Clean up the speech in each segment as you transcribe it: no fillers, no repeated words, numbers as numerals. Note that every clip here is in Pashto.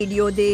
ویډیو دی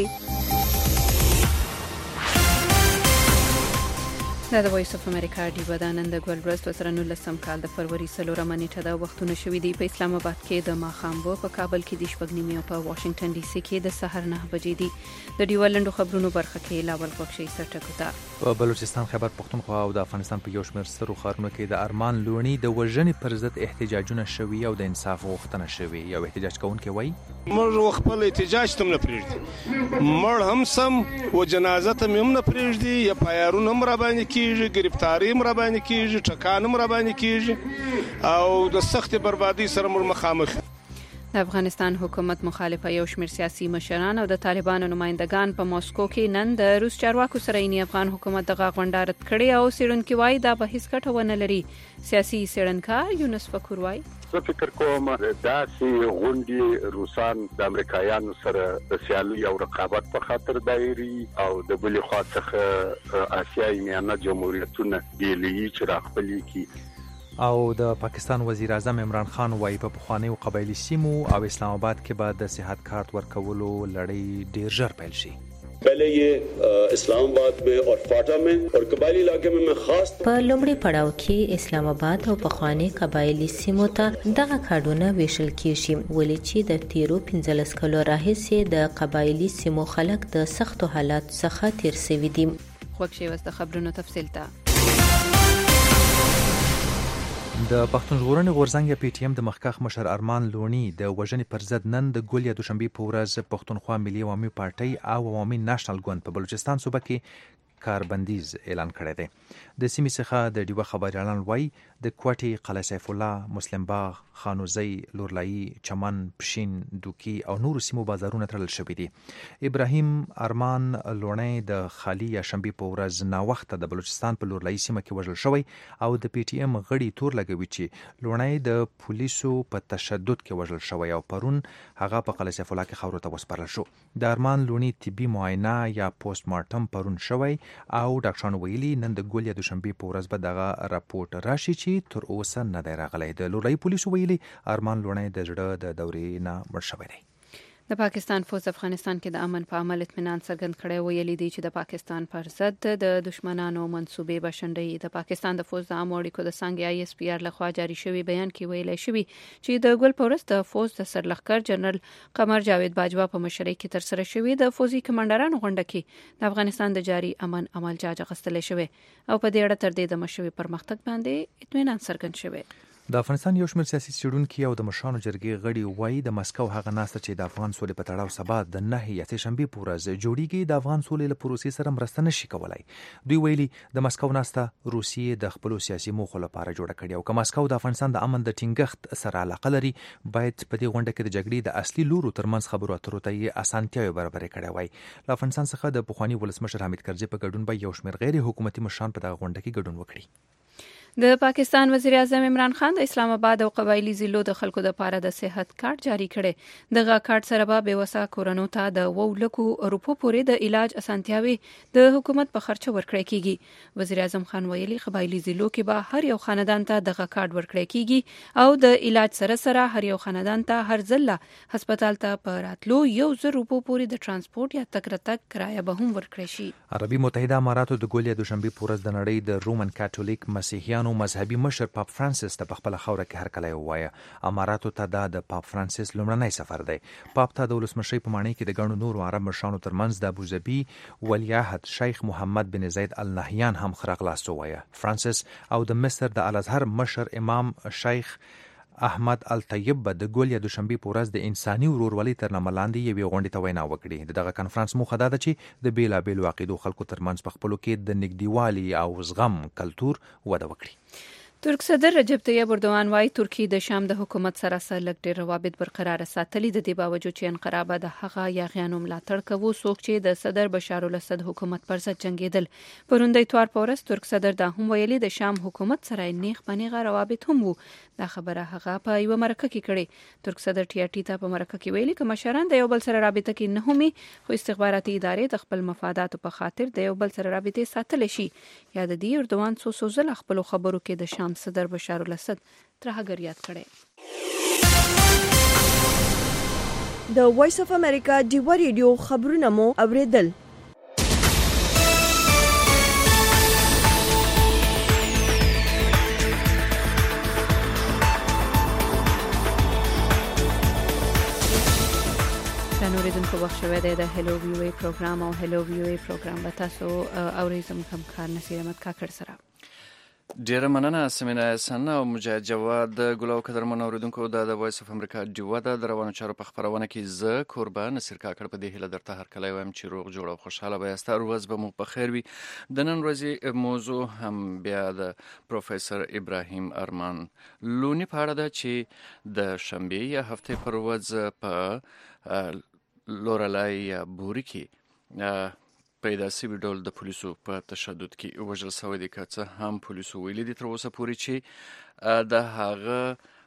دا د وایس اف امریکا ډیو د نن د ګل ورځ 2019 کال د فروری 4 نیټه د وختونه شوې دی په اسلام آباد کې د ماښام په کابل کې د شپږ نیمه په واشنگټن ډي سي کې د سحر 9 بجې دی د ډیولندو خبرونو برخه کې لاول بخشي سرټکوتا په بلوچستان خیبر پختونخوا او د افغانستان په یو شمېر سترو ښارونو کې د ارمان لونی د وژنې پر ضد احتجاجونه شوي او د انصاف غوښتنه شوي یو احتجاج کوونکی وایي موږ خپل احتجاج تم نه پریږدي مړ هم سم او جنازه ته هم نه پریږدي یا پایارون هم را باندې کیږي گرفتاری هم را باندې کیږي ټکان هم را باندې کیږي او د سخت بربادي سره موږ مخامخ د افغانستان حکومت مخالفه یو شمېر سیاسي مشران او د طالبانو نمائندگان په ماسکو کې نن د روس چارواکو سره یې افغان حکومت دغه غونډه رد کړې او څېړونکي وایي دا به هیڅ ګټه ونه لري سیاسي څېړنکار یونس فکر وایي زه فکر کوم داسې غونډې روسان د امریکایانو سره د سیالي او رقابت په خاطر دایري او د بلې خوا څخه آسیایي میانه جمهوریتونه ډیلي چې راخپلي کی او د پاکستان وزیر اعظم عمران خان وایي په پخوانیو قبایلی سیمو او اسلام آباد کې به د صحت کارت ورکولو لړۍ ډیر ژر پیل شي پہلے یہ اسلام آباد میں اور فاٹا میں اور قبائلی علاقے میں خاص په لومړي پړاو کې اسلام آباد او پخوانی قبایلی سیمو ته دغه کارډونه ویشل کیږي ولې چې د تیرو 15 کلو راهیسې د قبایلی سیمو خلک د سختو حالات څخه تیر شوي دي خوښ شي وسته خبرونو تفصیل ته د پښتون ژغورنې غورځنګ پی ټی ایم د مخکښ مشر ارمان لونی د وژنې پر ضد نن د ګل یا دوشنبه په ورځ پښتونخوا ملي عوامي پارټي او عوامي نېشنل ګوند په بلوچستان صوبه کې کاربندیز اعلان کړی دی د سیمې څخه د ډیوه خبريالان وایي د کوټي قلعه سیف الله مسلم باغ خانوزی لورلایی چمن پشین دوکی او نور سیمو بازارونه تړل شوي دي ابراهیم ارمان لونی د خالی یا شنبه په ورځ نا وخت د بلوچستان په لورلایی سیمه کې وژل شوی او د پی ټی ایم غړي تور لګوي چې لونی د پولیسو په تشدد کې وژل شوی او پرون هغه په قلعه سیف الله کې خاورو ته وسپارل شو د ارمان لونی طبي معاینه یا پوسټ مارټم پرون شوی او ډاکټرانو ویلي نن د ګل یا دوشنبه په ورځ به دغه راپورټ راشي چې تر اوسه نه دی راغلی د لورلایی پولیسو ویلي ارمان لونی د زړه د دورې نه مړ شوی دی د پاکستان فوج افغانستان کې د امن په عمل اطمینان څرګند کړی ویلي دی چې د پاکستان پر ضد د دشمنانو منسوبې بشندې د پاکستان د فوج د عامو اړیکو د څنګه آی اس پی آر لخوا جاری شوی بیان کې ویلي شوی چې د ګل پورس د فوج د سرلښکر جنرال قمر جاوید باجوا په مشرۍ کې تر سره شوی د فوجي کمانډرانو غونډه کې د افغانستان د جاری امن عمل جاج غستل شوی او په دې اړه تر دې د مشوي پرمختګ باندې اطمینان څرګند شوی د افغانستان یو شمېر سیاسي څېړونکي او د مشرانو جرګې غړي وایي د مسکو هغه ناسته چې د افغان سولې په تړاو سبا د 9 یا شنبه په ورځ جوړیږي د افغان سولې له پروسې سره مرسته نشي کولای دوی ویلي د مسکو ناسته روسیې د خپل سیاسي موخو لپاره جوړه کړې او که مسکو د افغانستان د امن د ټینګښت سره علاقه لري باید په دې غونډه کې د جګړې د اصلي لورو ترمنځ خبرو اترو ته یې اسانتیاوې برابرې کړې وای له افغانستان څخه د پخوانی ولسمشر حامد کرزي په ګډون به یو شمېر غیر حکومتي مشران په دغه غونډه کې ګډون وکړي د پاکستان وزیر اعظم عمران خان د اسلام آباد او قبایلی ضلعو د خلکو لپاره د صحت کارت جاری کړي دغه کارت سره به بېوسه کورونو ته د 2 لکو روپو پورې د علاج اسانتیاوي د حکومت په خرچه ورکړی کیږي وزیر اعظم خان ویلي قبایلی ضلعو کې به هر یو خاندان ته دغه کارت ورکړی کیږي او د علاج سره سره هر یو خاندان ته هر ځله هسپتال ته په راتلو 1000 روپو پورې د ترانسپورت یا تګ راتګ کرایه به هم ورکړی شي عربي متحده اماراتو د ګل یا دوشنبه په ورځ د نړۍ د رومن کاتولیک مسیحیانو مذهبي مشر پاپ فرانسیس ته په خپل خوره کې هر کله وایي اماراتو ته د پاپ فرانسیس لومړنی سفر دی پاپ ته د ولسمشي په معنی کې د ګڼو نورو عرب مشرانو ترمنځ د ابوظبي ولیعهد شیخ محمد بن زید ال نهیان هم خراغلاستو وایي فرانسیس او د مصر د الازهر مشر امام شیخ احمد الطیب د ګل یا دوشنبه په ورځ د انساني ورورولۍ تر نامه لاندې یوې غونډې ته وینا وکړي دغه کنفرانس موخه دا ده چې د بیلابیلو عقیدو خلکو ترمنځ په خپلو کې د نږدېوالي او زغم کلتور وده وکړي ترک صدر رجب طیب اردوغان وايي ترکیه د شام د حکومت سره لږ ډېر روابط برقرار ساتلي د دې باوجود چې انقره به د هغه یاغیانو ملاتړ کوي څوک چې د صدر بشار الاسد حکومت پر ضد جنگیدل پرون د اتوار په ورځ ترک صدر دا هم ویلي د شام حکومت سره نیغ پنیغه روابط هم وو دا خبره هغه په یو مرکه کې کړي ترک صدر ټي ار ټي ته په مرکه کې ویلي چې مشران د یو بل سره رابطه کې نه همي خو استخباراتي ادارې د خپل مفاداتو په خاطر د یو بل سره رابطه ساتل شي یا د دې اردوغان څو ځله خپل خبرو کې د شام صدر بشار الاسد ترهګر یاد کړي د وایس اف امریکا ډیوا ریډیو خبرونه مو اوریدل. اوریدونکو وخت شوه د هلو وی او پروګرام او هلو وی او پروګرام به تاسو اوریدم کوم کار نصیر احمد کاکړ سره. ډیره مننه سمینا حسن او مجاهد جواد ګلو قدرمن اوریدونکو د وایس اف امریکا ډیوا د روانو چارو په خبرونه کې ز قربان نصیر کاکړ په دې هله درته هر کله وایم چې روغ جوړ او خوشاله به یاست. ورځ به مو په خیر وي. د نن ورځې موضوع هم بیا د پروفیسور ابراهیم ارمان لونی په اړه ده چې د شنبه یا هفته پر ورځ په لورلای بوري کې پیدا سوي ډول د پولیسو په تشدد کې وژل شوی دی، که څه هم پولیسو ویلي دي تر اوسه پورې چې د هغه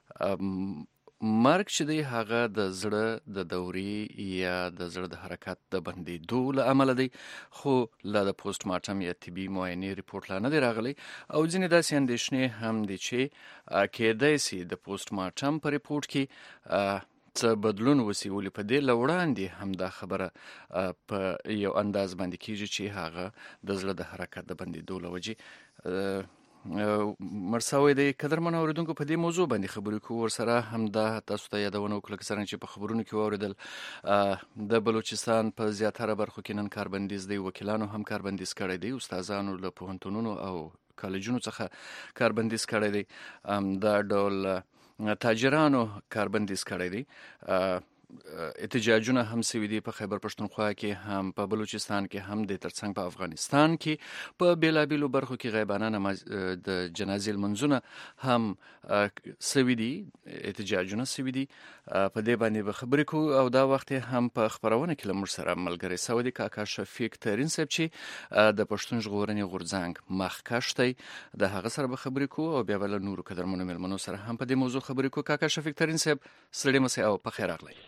مرګ چې دی هغه د زړه د دورې یا د زړه د حرکت د بندېدو له امله دی، خو لا د پوسټ مارټم یا طبي معاینې ریپورټ لا نه دی راغلی او ځینې داسې اندېښنې هم دي چې کېدای سي د پوسټ مارټم په ریپورټ کې څه بدلون وسی ولې په دې لوړاندې هم دا خبره په یو انداز باندې کیږي چې هغه د زړه د حرکت د بندېدو له وجې مرساوي د قدرمن اوریدونکو په دې موضوع باندې خبرې کوو. ورسره هم دا تاسو ته یادونه وکړه څنګه چې په خبرونو کې واوریدل د بلوچستان په زیاتره برخو کې نن کاربندیز دی، وکیلانو هم کاربندیز کړی دی، استادانو له پوهنتونونو او کالجونو څخه کاربندیز کړی دی، دا ډول تاجرانو کاربندیز کړی دی. احتجاجونه هم سوي دي په خیبر پښتونخوا کې هم په بلوچستان کې هم د ترڅنګ په افغانستان کې په بیلابیلو برخو کې غیبانه نماز د جنازې لمنځونه هم سوي دي، احتجاجونه سوي دي. په دې باندې به خبرې کوو او دا وخت هم په خبرونه کې له موږ سره ملګری سوی دی کاکا شفیق ترین صاحب چې د پښتون ژغورنې غورځنګ مخکښ دی، د هغه سره به خبرې کوو او بیا به له نورو قدرمنو مېلمنو سره هم په دې موضوع خبرې کوو. کاکا شفیق ترین صاحب ستړي مه سئ او په خیر راغلی.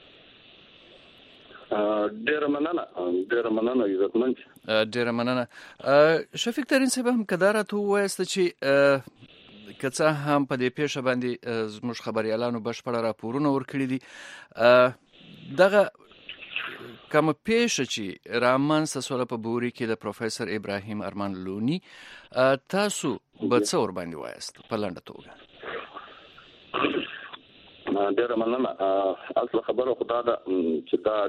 ډیره مننه عزتمن. ډیره مننه شفیق ترین صاحب. هم کدارت وایست چې که څه هم په دې پیښه باندې زموږ خبريالانو بشپړه راپورونه ورکړي دي، دغه کوم پیښه چې رامنځته سوله په بوري کې د پروفیسور ابراهیم ارمان لونی، تاسو به څه ور باندې وایست په لنډه توګه؟ ډیره مننه. اصل خبره خدا ده چې دا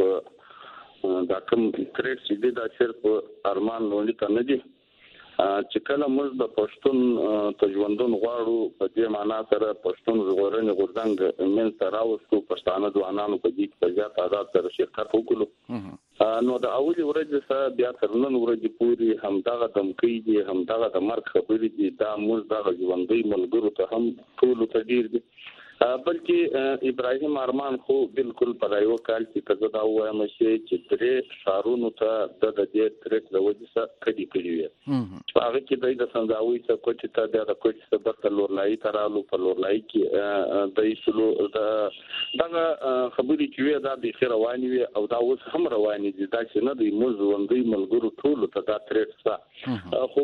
صرف دا کوم کریټ چې دی دا صرف ارمان لونی ته نه دی، چې کله موږ د پښتون تجوندون غواړو په دې معنا سره پښتون ژغورنې غورځنګ من سره راوستو، پښتانه ځوانانو په دې په زیات تعداد سره شرکت وکړو، نو د اولي ورځې سره بیا تر نن ورځې پورې همدغه دمکۍ دي، همدغه د مرګ خبرې دي، دا موږ دغه ژوندۍ ملګرو ته هم ټولو ته ډیر دي. بلکې ابراهیم ارمان خو بالکل په یو کال کې کزه دا وایم چې درې شارونو ته د دې ترک د وجې سره کړي وي، هغه کې د سنداوي څخه کوټه ته د کوټه سره په لورلای ترالو په لورلای کې د ایشلو دا خبرې چې دا د خیر رواني وي او دا اوس هم رواني دي، دا چې نه دی موږ وندې ملګرو ټول ته دا ترک سره خو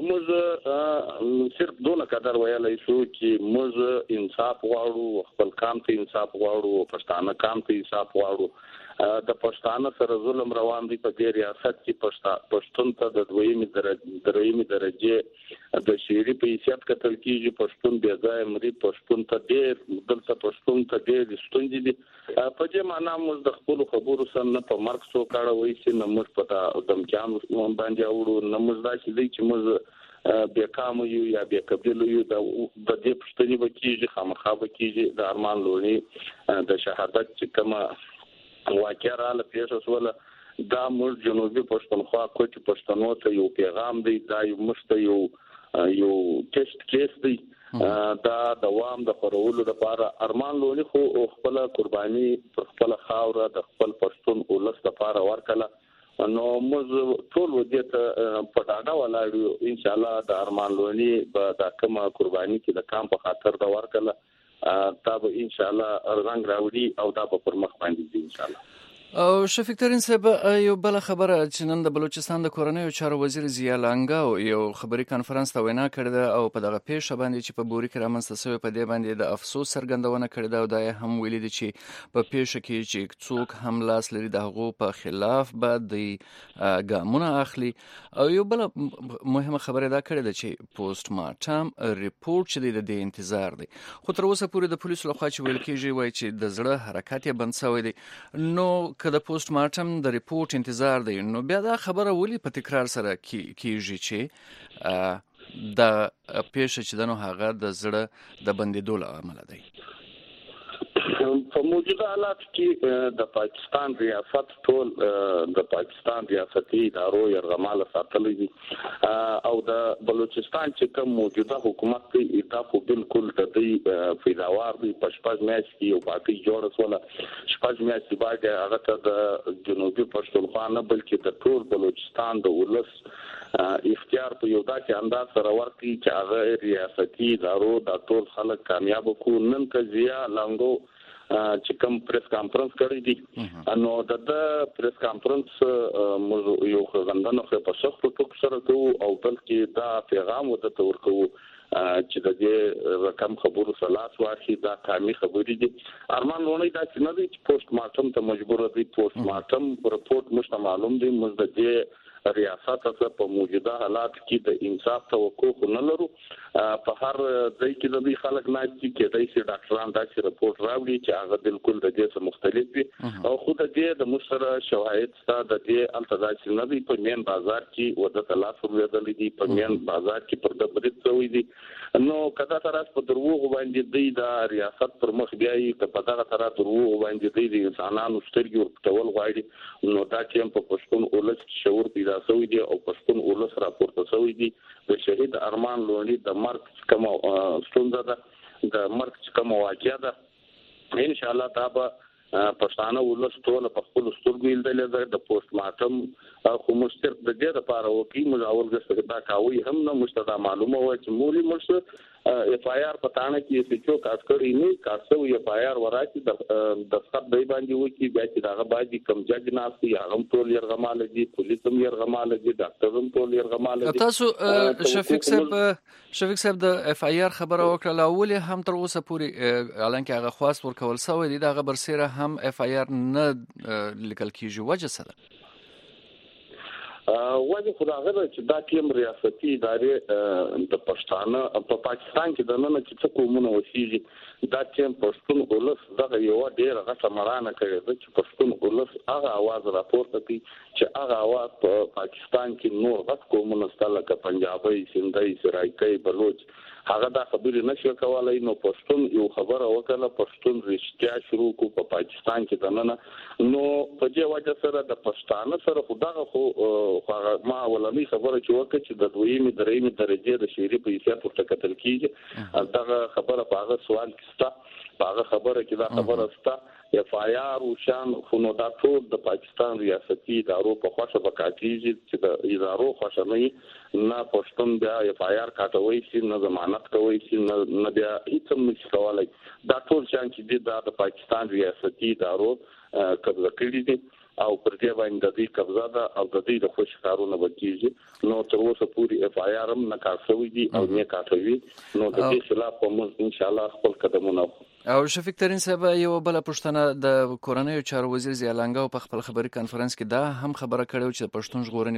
موږ صرف دونه قدر ویلای شو چې موږ انصاف غواړو، خپل کام ته انصاف غواړو، پښتانه کام ته انصاف غواړو. د پښتانه سره ظلم روان دی په دې ریاست کې، پښتون ته د دویمې درجه د شهري په حیثیت کتل کیږي، پښتون بې ځایه مري، پښتون ته ډېر دلته پښتون ته ډېر ستونزې دي. په دې معنا موږ د خپل خبرو سره نه په مرګ سو کاړه وایي چې نه موږ په دمجان باندې اورو، نه موږ دا چې موږ بیکام یو یا بیکبل یو د دې پښتني وکیږي خامخا وکیږي. د ارمان لونی د شهادت چې کومه واقعه رااله پیښه سوله دا موږ جنوبي پښتونخوا کوټي پښتنو ته یو پیغام دی، دا یو ټیسټ کیس دی، دا دوام د خورولو لپاره ارمان لونی خو خپل قرباني پر خپل خاوره د خپل پښتون ولس لپاره ورکړه، نو موږ ټول ودې ته په ډاډه ولاړو ان شاء الله د ارمان لونی په د کومه قرباني کې د کام په خاطر دا ورکړه، دا به ان شاء الله رنګ راوړي او دا به پر مخ باندې دي ان شاء الله. او شفیق ترین صاحب یو بل خبره چې نن د بلوچستان د کورنیو چارو وزیر ضیا لانګاو یو خبري کانفرنس ته وینا کړې ده او په دغه پیښه باندې چې په بوري کې رامنځته شوی په دې باندې د افسوس څرګندونه کړې ده او دا هم ویلي دي چې په پیښه کې چې څوک هم لاس لري د هغو په خلاف به د ګامونه اخلي او یو بل مهمه خبره دا کړې ده چې پوسټ مارټم ریپورت چې د دې انتظار دی خو تر اوسه پورې د پولیسو لخوا چې ویل کېږي وایي چې د زړه حرکت یې بند شوی دی نو که د پوسټ مارټم د ریپورت انتظار دی نو بیا دا خبره ولې په تکرار سره کیږي چې د پیښه چې دنو هغه د زړه د بندیدو له امله دی په موجوده حالات کې د پاکستان ریاست ټول د پاکستان ریاستي ادارو یرغماله ساتلې دي او د بلوچستان چې کوم موجوده حکومت دی دا خو بالکل د دې پیداوار دی پښپاز میاشتې یو پارټي جوړه سوله شپږ میاشتې بعد هغه ته د جنوبي پښتونخوا نه بلکې د ټول بلوچستان د ولس اختیار په یو داسې انداز سره ورکړي چې هغه ریاستي ادارو د ټول خلک کامیاب کو نن ضیا لانګاو چې کوم پریس کانفرنس کړی دی نو د پریس کانفرنس یو غندنه په سختو ټکو سره کوو او بلکې دا پیغام ورته ورکوو چې د دې رقم خبرو سلاس واخی دا کامي خبرې دي ارمان لونی دا چې نه دی چې پوسټ مارټم ته مجبور دی پوسټ مارټم رپورت مشته معلوم دی موږ د دې ریاست څخه په موجوده حالات کې د انصاف توقع نه لرو په هر ځای کې د دې خلک نه چې دای سي ډاکټران دا چې رپورت راوړي چې هغه بالکل د دې څخه مختلف وي او خو د دې د مشره شواهد ستاسو د دې التزاج نه دی په مین بازار کې ودا تلاش ورېدل دي په مین بازار کې پر د برید شوی دي نو کدا تراس په دروغ باندې د ریاست پر مخ بیاي په دغه طرح دروغ باندې د انسانانو سترګې ورکول غواړي نو دا چې په پښتون اولس شعور پیدا شوی دی او پښتون اولس راپورته شوی دی د شهید ارمان لونی د مرګ کوم ستونزه ده د مرګ کوم واقعیا ده ان شاء الله دا به پښتانه ولس ټول په خپل سترګو لیدل د پوسټ مارټم خو مستر د دې لپاره وکي مزاول غوښتل دا کاوي هم نه مستدا معلومه و چې مولي مرسته اف آی آر پتاانه کې چې څوک عسکري نه کارسو اف آی آر وراتي د خط دی باندې وکي بیا چې دا باندې کم جج ناسي هغه ټول يرغماله دي پولیس هم يرغماله دي ډاکټر هم ټول يرغماله دي تاسو شفیق صاحب د اف آی آر خبره وکړه اول هم تر اوسه پورې اعلان کې هغه خاص ورکول شوی دی دا خبر سره هم اف آی آر نه لیکل کیږي وجه څه وایي خدای چې دا ټیم ریاستي ادارې د پښتانه په پاکستان کې د نن چې څه کومونه وسیږي دا ټیم پښتون ولس دغه یو ډیر غټه مرانه کوي چې پښتون ولس هغه आवाज راپورته کوي چې هغه आवाज په پاکستان کې نور غټ کومونه ستله ک پنجابي سندهي سرایکي بلوچ هغه دا خبرې نشي کولای نو پښتون یو خبره وکړه پښتون رښتیا شروع کو په پاکستان کې دننه نو په دې وجه سره د پښتانه سره خدای خو ما ولني خبره چې وکړه چې د دویمه درېمه درجه د شهري په حیثیت ورته کتل کیږي دا خبره په هغه سوال کې په هغه خبره کې دا خبره ستا اف آی آر او شان خو نو دا ټول د پاکستان ریاستي ادارو په خوښه بکاتیږي چې د ادارو خوښه نه پښتون بیا اف آی آر کاټوي چې نه ضمانت کوي چې نه بیا هیڅ هم نشي کولای دا ټول شان چې د پاکستان ریاستي ادارو قبضه کړی دي او پر دې باندې د دې قبضه ده او د دې د خوش کارونه وکړي نو تر اوسه پوری اف آی آر هم نه کارسوي دي او نه کاټوي نو د دې خلاف موږ ان شاء الله خپل قدمونه او شفیق ترین صاحب یو بل پښتنه د کورنیو چارو وزیر ضیا لانګاو په خپل خبري کانفرنس کې دا هم خبره کړې چې پښتون ژغورنې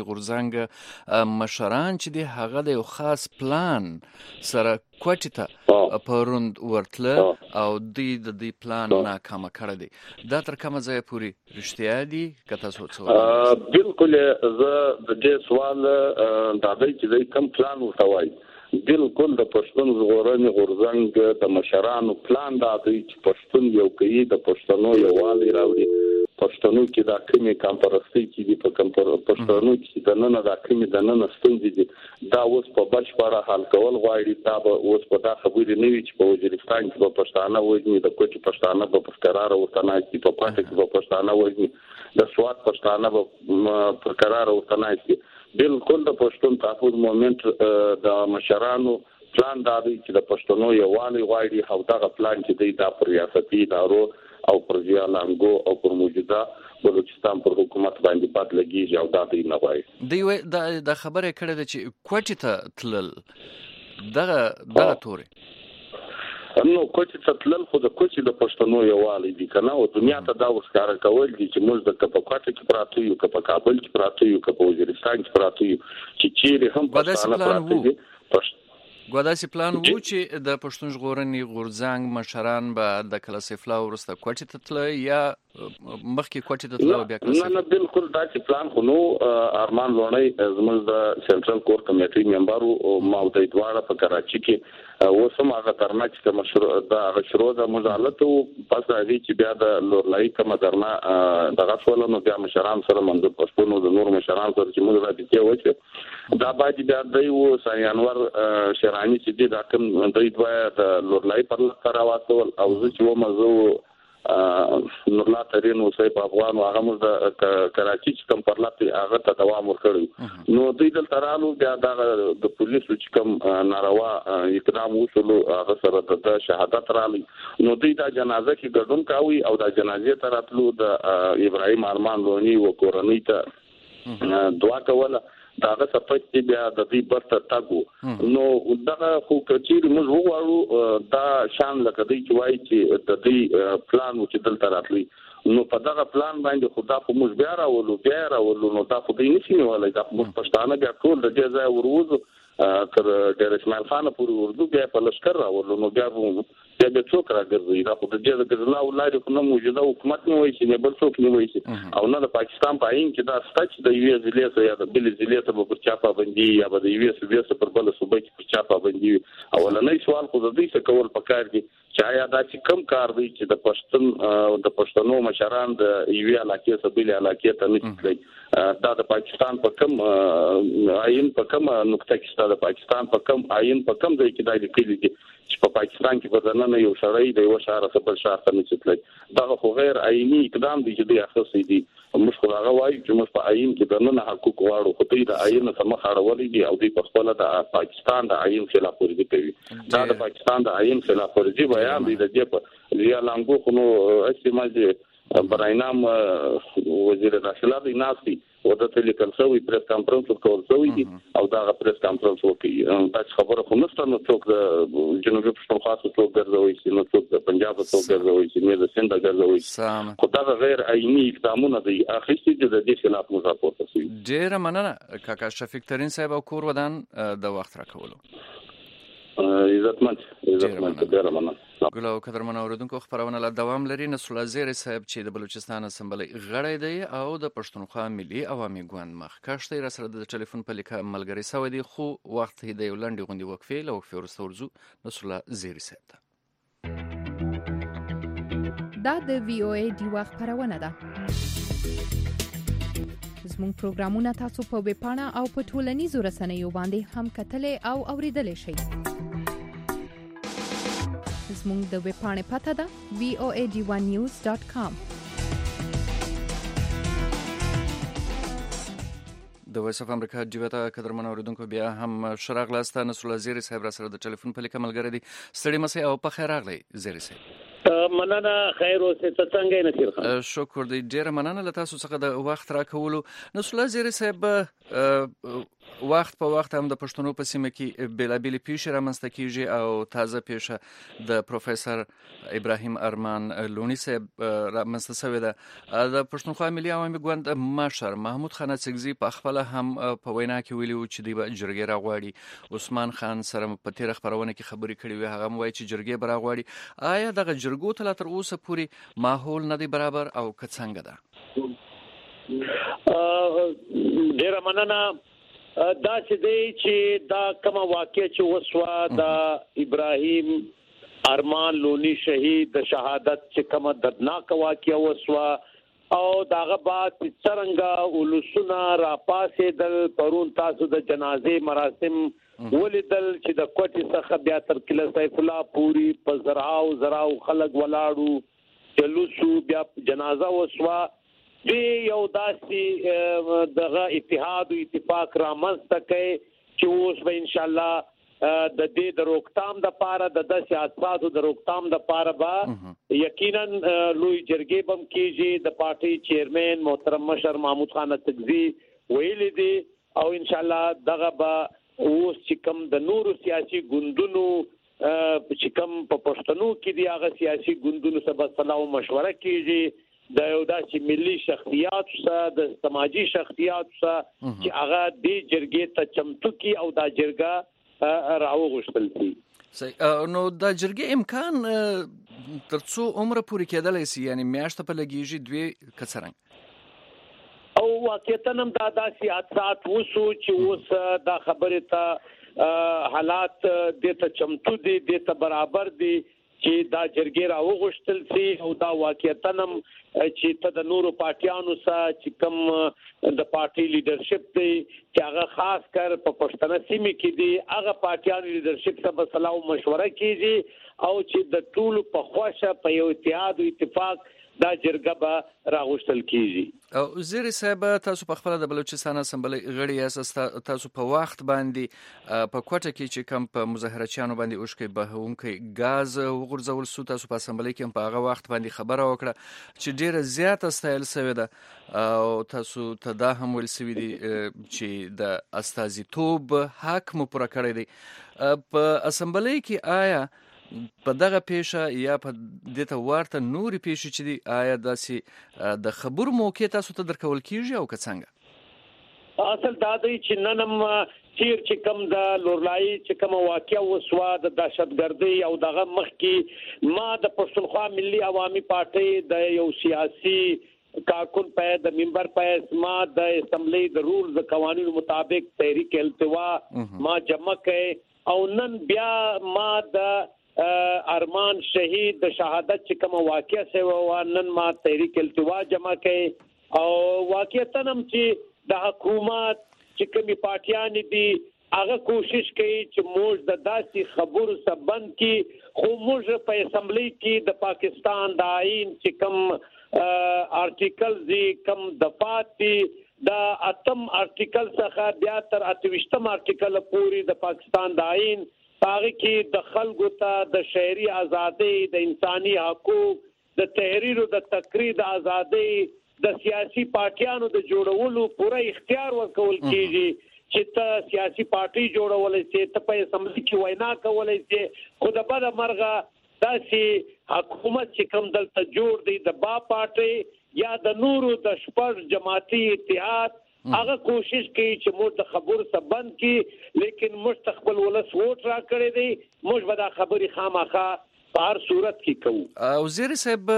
غورځنګ مشران چې دی هغه د یو خاص پلان سره کوټی ته پروند ورتله او د دې پلان ناکام کړی دی دا تر کومه ځای پورې رښتیا دي که تاسو څه بالکل زه د دې سوال دا دی چې کوم پلان وتاوي بالکل د پښتون ژغورنې غورځنګ د مشرانو پلان دا دی چې پښتون یو کوي د پښتنو یووالي راوړي پښتنو کې دا کومې کمپرستی کې دي په پښتنو کې د نن دا کومې د نن ستونزې دي دا اوس په بشپړه حل کول غواړي دا اوس په دا خبرې نه وي چې په وزیرستان کې په پښتانه وایي د کوټي پښتانه په قرار وتنای چې په پاتې کې په پښتانه وایي د سواد پښتانه په قرار وتنای چې بالکل د پښتون تحفظ مومنټ د مشرانو پلان دا دی چې د پښتنو یووالي غواړي او دغه پلان چې دی د ریاستي ادارو او پر ضیا لانګو او پر موجوده بلوچستان پر حکومت باندې پات لګیږي او دا دې نه وایي دی د خبره کړې ده چې کوټې ته تلل دغه توري نو کوچ ته تلل خو د کوچ د پښتنو یوالي دي کنه او دنیا ته دا وښکاره کول دي چې موږ د کپکاټ کې پراته یو په کابل کې پراته یو په وزیرستان کې پراته یو چې چیرې هم پښتانه پراته دي ګوداسي پلان وو چې د پښتون ژغورنې غورځنګ مشران به د کلاسیفلا ورسته کوټې ته تل یا مخکې کوټې ته تل بیا کلاسیفلا نه بالکل دا چې پلان خو نو ارمان لونی زموږ د سنټرل کور کمیټې ممبر او ما د ادواره په کراچي کې وسم هغه ترناک چې مشروع دا شروع د مزالت او پس راځي چې بیا د لورلای کوم درنا دغه ټولنو بیا مشران سره منځ پښتون د نور مشران سره چې موږ راځي کې وځي دا باندې بیا د سایانور شرانی چې د حکم د دوه د لورلای پر لار راوستل او چې و مزو نورلا ترين وسې په افغان هغه موږ د کراچي چې کوم پر لار هغه ته دوام ورکړو نو دوی د ترالو بیا د پولیسو چې کوم ناروا اقدام وشولو هغه سره د شهادت رالي نو دوی د جنازه کې ګډون کاوي او د جنازې تراتلو د ابراهيم ارمان لونی و کورنۍ ته دعا کوله داغه صفت بیا د دې برته تاګو نو دغه خو کچیر موږ وغواړو دا شان لکه دی چې وایي چې د دې پلان چې دلته راتلی نو په دغه پلان باندې خدا په موږ بیا راولو نو دا خو دې نشي ولای دا موږ پښتانه بیا ټول د دې ځای وروزو تر ډېر اسماعیل خان پورې اردو بیا په لشکره راولو نو بیا به څوک راګرځي دا خو د دې د ګرځلا ولاري خو نه موجوده حکومت نه وایي چې بل څوک نه وایي او نه د پاکستان په عین کې دا ستچ د یوې ضلع ته یا د بل ضلع ته په چاپا باندې یا د یوې صوبې پر بل صوبې کې په چاپا باندې اولنۍ سوال خو د دې څه کول پکار دي چې آیا دا چې کم کار دی چې د پښتون او د پښتنو مشران د یوې علاقې څخه بل علاقې ته نه تللی دا د پاکستان په کم عین په کم نقطه کې د پاکستان په کم عین په کم ځای کې دا لیکلي دي چې په پاکستان کې بدننه یو شړای د یو شهر څخه بل شهر ته نه تللی دا خو غیر عیني اقدام دی چې د اخصي دي موږ خو هغه وایو چې موږ په عین کې بدننه حقوق غواړو خو دوی د عین سره مخ اړولې دي او دوی په خپل د پاکستان د عین خلاف ورزي کوي دا د پاکستان د عین خلاف ورزي بیان دی د دې په ریا لانګو خو نو استعمال براینام وزیر داخله دی ناسي او د ټلیکل سوي پریس کانفرنس ورکول سوي دي او دا پریس کانفرنس وکي دا خبره خو نشته نو څوک د جنوبي پښتونخوا څخه ګرځوي چې نو څوک د پنجاب څخه ګرځوي چې نه د سند ګرځوي خو دا غیر عیني اقدامونه دي اخیستي چې د دې خلاف مذاکرات شي ډیر مننه کاکا شفیق ترين صاحب او کور ودان د وخت راکولو عزتمند ډیر مننه ګلو قدرمن اوریدونکو خبرونه لا دوام لري نصر الزیر صاحب چې د بلوچستان اسمبلی غړی دی او د پښتونخوا ملي عوامي ګوند مخکښ دی سره د ټلیفون په لیکه ملګری سوی دی خو وخت دی ولندې غوندي وقفه له وقفه ورسته ورزو نصر الزیر صاحب ته دا د وی او ای دی وخت خبرونه ده زموږ پروګرامونه تاسو په ویب پاڼه او په ټولنیزو رسنیو باندې هم کتلې او اوریدلې شئ زموږ د ویب پاڼې پته ده voad1news.com د وایس اف امریکا جیبته قدرمن اوریدونکو بیا هم شراغ لاسته نصر الزیر صاحب را سره د ټلیفون په لیکه ملګری دي ستړي مسي او په خیر راغلی زیر صاحب مننه خیر اوسه څنګه نصیر خان شکر دی ډیر مننه له تاسو څخه د وخت راکولو نصر الزیر صاحب وخت په وخت هم د پښتنو په سیمه کې بیلابېلې پیښې رامنځته کیږي او تازه پیښه د پروفیسور ابراهیم ارمان لونی صاحب رامنځته شوې ده د پښتونخوا ملي عوامي ګوند مشر محمود خان اڅکزي په خپل هم په وینا کې ویلي و چې د جرګې راغواړي عثمان خان سره په تیر خبرونه کې خبرې کړې وي هغه وایي چې جرګې براغواړي آیا دغه جرګو ته تر اوسه پورې ماحول نه دی برابر او څنګه ده ډیر مننه دا چې دی چې دا کومه واقعه چې وسوه د ابراهیم ارمان لونی شهید د شهادت چې کومه دردناک واقعه وسوه او داغه بعد څنګه ولسونه را پاسې د پرون تاسو د جنازې مراسم ولیدل چې د کوټې څخه بیا تر کله سیف الله پوری په زراو خلک ولاړو جلوسو بیا جنازه وسوه دی یو داسې دغه اتحاد او اتفاق را مستکه چې اوس به ان شاء الله د دې د روکتام د پاره د سیاستاتو د روکتام د پاره با یقینا لوی جرګې بم کیږي د پارټي چیرمن محترم مشر محمود خان تکزی ویل دي او ان شاء الله دغه با اوس چې کوم د نورو سیاسي ګوندونو چې کوم په پښتنو کې دی هغه سیاسي ګوندونو سره صلاح او مشوره کیږي د یو داسې ملي شخصیات سره د سماجی شخصیات سره چې هغه د جرګې ته چمتو کی او دا جرګه راوغښتل شي. نو دا جرګې امکان ترڅو عمر پورې کېدلای شي، یعنی میاشت په لګیږي دوی کڅرنګ او واقعیتاً هم دا سیاست وسو چې اوس دا خبره ته حالات د ته چمتو دي د ته برابر دي چې دا جرګې راوغښتل شي او دا واقعیتاً هم چې ته د نورو پارټیانو سره چې کوم د پارټي لیډرشپ دی چې هغه خاص کر په پښتنه سیمې کې دی هغه پارټیانو لیډرشپ سره صلاح او مشوره کیږي او چې د ټولو په خوښه په یو اتحاد او اتفاق دا جرګه به راغوښتل کیږي. او وزیر صاحب تاسو په خپل د بلوچستان اسمبلی غړي اساس تاسو په وخت باندې په کوټه کې چې کم په مظاهرچیانو باندې اوښکې بهونکې غاز وغورځول سو، تاسو په اسمبلی کې په هغه وخت باندې خبره وکړه چې ډیره زیاته ستایل شوې ده او تاسو ته دا هم ویل شوی دی چې د استازیتوب حق مو پوره کړی دی. په اسمبلی کې آیا په دغه پیښه یا په دته ورته نوري پیښه چې دی آیا داسې د خبرو موقع تاسو ته درکول کیږي او که څنګه؟ اصل دا دی چې ننم چیر چې کوم د لورلای چې کوم واقعیا وسوا د دهشتګردي او دغه مخ کې ما د پښتونخوا ملي عوامي پارټي د یو سیاسي کارکون په د ممبر په ما د اسمبلی د رولز د قوانینو مطابق تحریک التوا ما جمع کړ او نن بیا ما د ارمان شهید د شهادت چې کوم واقعیا سوي و نن ما تحریک التوا جمع کړ او واقعیتاً هم چې د حکومت چې کومي پارټیان دي هغه کوشش کوي چې موږ د داسې خبرو سبند کې خو موږ په اسمبلی کې د پاکستان د آئین چې کوم آرټیکل دي کوم دفعات دي د اتم آرټیکل څخه بیا تر 28م آرټیکل پورې د پاکستان د آئین هغه کې د خلکو ته د شهري ازادي د انساني حقوق د تحریر او د تقریر د ازادي د سیاسي پارټیانو د جوړولو پوره اختیار ورکول کیږي چې ته سیاسي پارټي جوړولای شي ته په اسمبلی کې وینا کولای شي خو د بل مرغه داسې حکومت چې کوم دلته جوړ دی د با پارټي یا د نورو د شپږ جماعتي اتحاد هغه کوشش کوي چې موږ د خبرو سبند کی لیکن موږ خپل ولس ووټ را کړی دی موږ به دا خبرې خامخا په هر صورت کې کوو. وزیر صاحب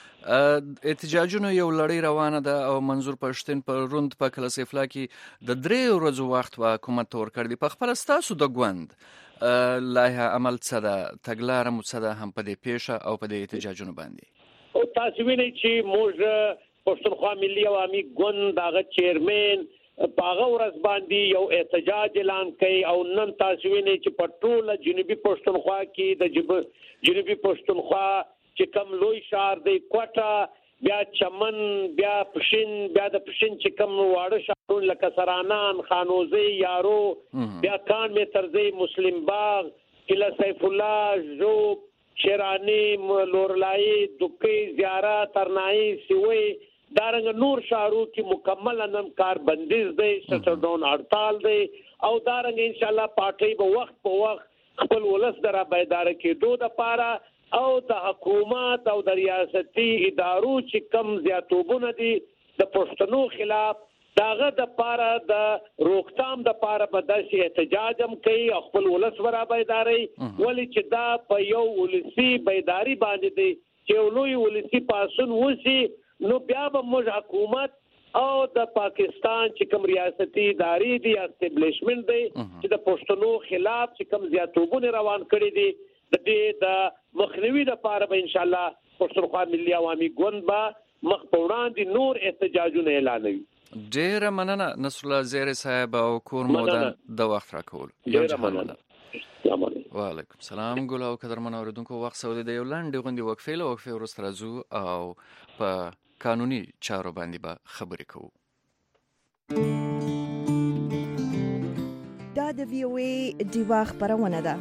احتجاجونو یو لړۍ روانه ده او منظور پښتون په روند په کلاسیفلا کې د 3 ورځو وخت حکومت ورکړ دی. په خپل ستاسو د ګوند لایحه عمل څه ده تګلاره مو څه ده هم په دې پیښه او په دې احتجاجونو باندې؟ او تاسو وینئ چې موږ پښتونخوا ملي عوامي ګوند دغه چیرمن پاغه ورځ باندې یو احتجاج اعلان کړي او نن تاسو وینئ چې په ټوله جنوبي پښتونخوا کې د جنوبي پښتونخوا چې کوم لوی شهر دی کوټه بیا چمن بیا پښین بیا د پښین چې کوم واړه شهرونه لکه سرانان خانوزي یارو بیا کان می ترزي مسلم باغ کله سیف الله جوب شیرانی لورلای دوکي زیارت ترنای سوي دارنګ نور شهرو کې مکمل نن کار بندیز دی شټر ډاون هړتال دی او دارنګ ان شاء الله پارټي به وخت په وخت خپل ولس درا بیدار کې دوه د پاره او د حکومت او د ریاستي ادارو چې کم زیاتوبونه دي د پښتنو خلاف داغه د پاره د روکتام د پاره بداسي احتجاج هم کوي خپل ولس ورا بیداری ولی چې دا په یو ولسی بیداری باندې دی چې لوی ولسی پاسون وسی نو بیا به موږ حکومت او د پاکستان چې کوم ریاستي ادارې دي اسټابلیشمنت دی چې د پښتنو خلاف چې کوم زیاتوبونه روان کړي دي د دې د مخنیوي لپاره به ان شاء الله پښتونخوا ملي عوامي ګوند به مخ په وړاندې نور احتجاجونه اعلانوي. ډیره مننه نصر الله زیر صاحب او کور مودن د وخت راکول. ډیره مننه. السلام علیکم. وعلیکم السلام. ګل او قدرمن اوریدونکو وخت سعودي د یو لاندې غونډې وقفه وروسته راځو او په قانوني چارو باندې به خبرې کوو. دا د د VOA دیوا خبرونه ده.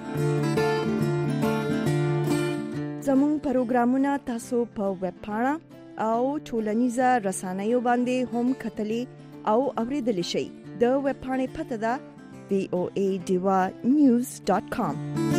زموږ پروګرامونه تاسو په ویب پاڼه او ټولنیزه رسنیو باندې هم کتلی او اوریدلی شئ. د ویب پاڼې پته ده voadiva.news.com.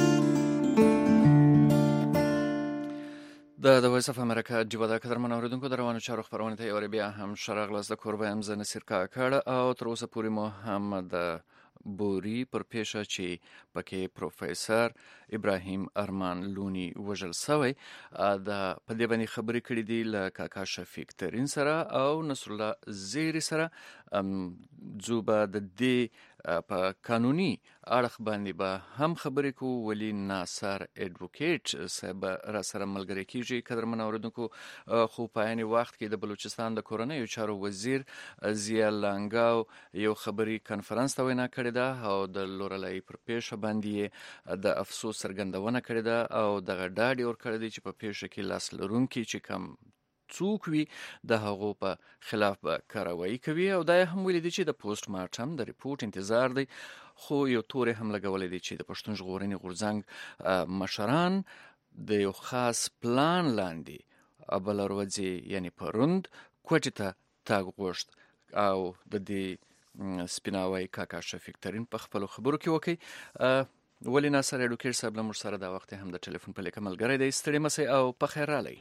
د وایس اف امریکا دیوا د قدرمن اوریدونکو د روانو چارو خبرونه ته اوربیا هم شرغلاس د کوربه هم زنه سرکا کړ او تر اوسه پورې مو هم د بوري پر پیښه چې پکې پروفیسور ابراهیم ارمان لونی وژل شوی د په دې باندې خبرې کړې دي ل کاکا شفیق ترین سره او نصر الله زیری سره زوبه د دې په قانوني اړخ باندې به هم خبرې کو ولی ناصر اډوکیټ صاحب را سره ملګری کیږي قدرمن اوریدونکو خو په عین وخت کې د بلوچستان د کورنیو چارو وزیر ضیا لانګاو یو خبري کانفرنس ته وینا کړې ده او د لورلای پر پیښه باندې د افسوس څرګندونه کړې ده او د غډاډي ور کړې دي چې په پیښه کې لاس لرونکي چې کم څوک وي د هغو په خلاف به کاروایی کوي او دا هم ویل دي چې د پوسټ مارټم د ریپورت انتظار دی خو یو تورې هم لګولې دي چې د پښتون ژغورنې غورځنګ مشران د یو خاص پلان لاندې ابلروځي یعنی پروند کوټه ته تاګ غوښت او د دې سپیناوي کاکا شفیق ترین په خپل خبرو کې وکي ولی ناصر اډوکیټ صاحب له مر سره دا وخت هم د ټلیفون په لیکه ملګری دی ستړي مسي او په خیر رالی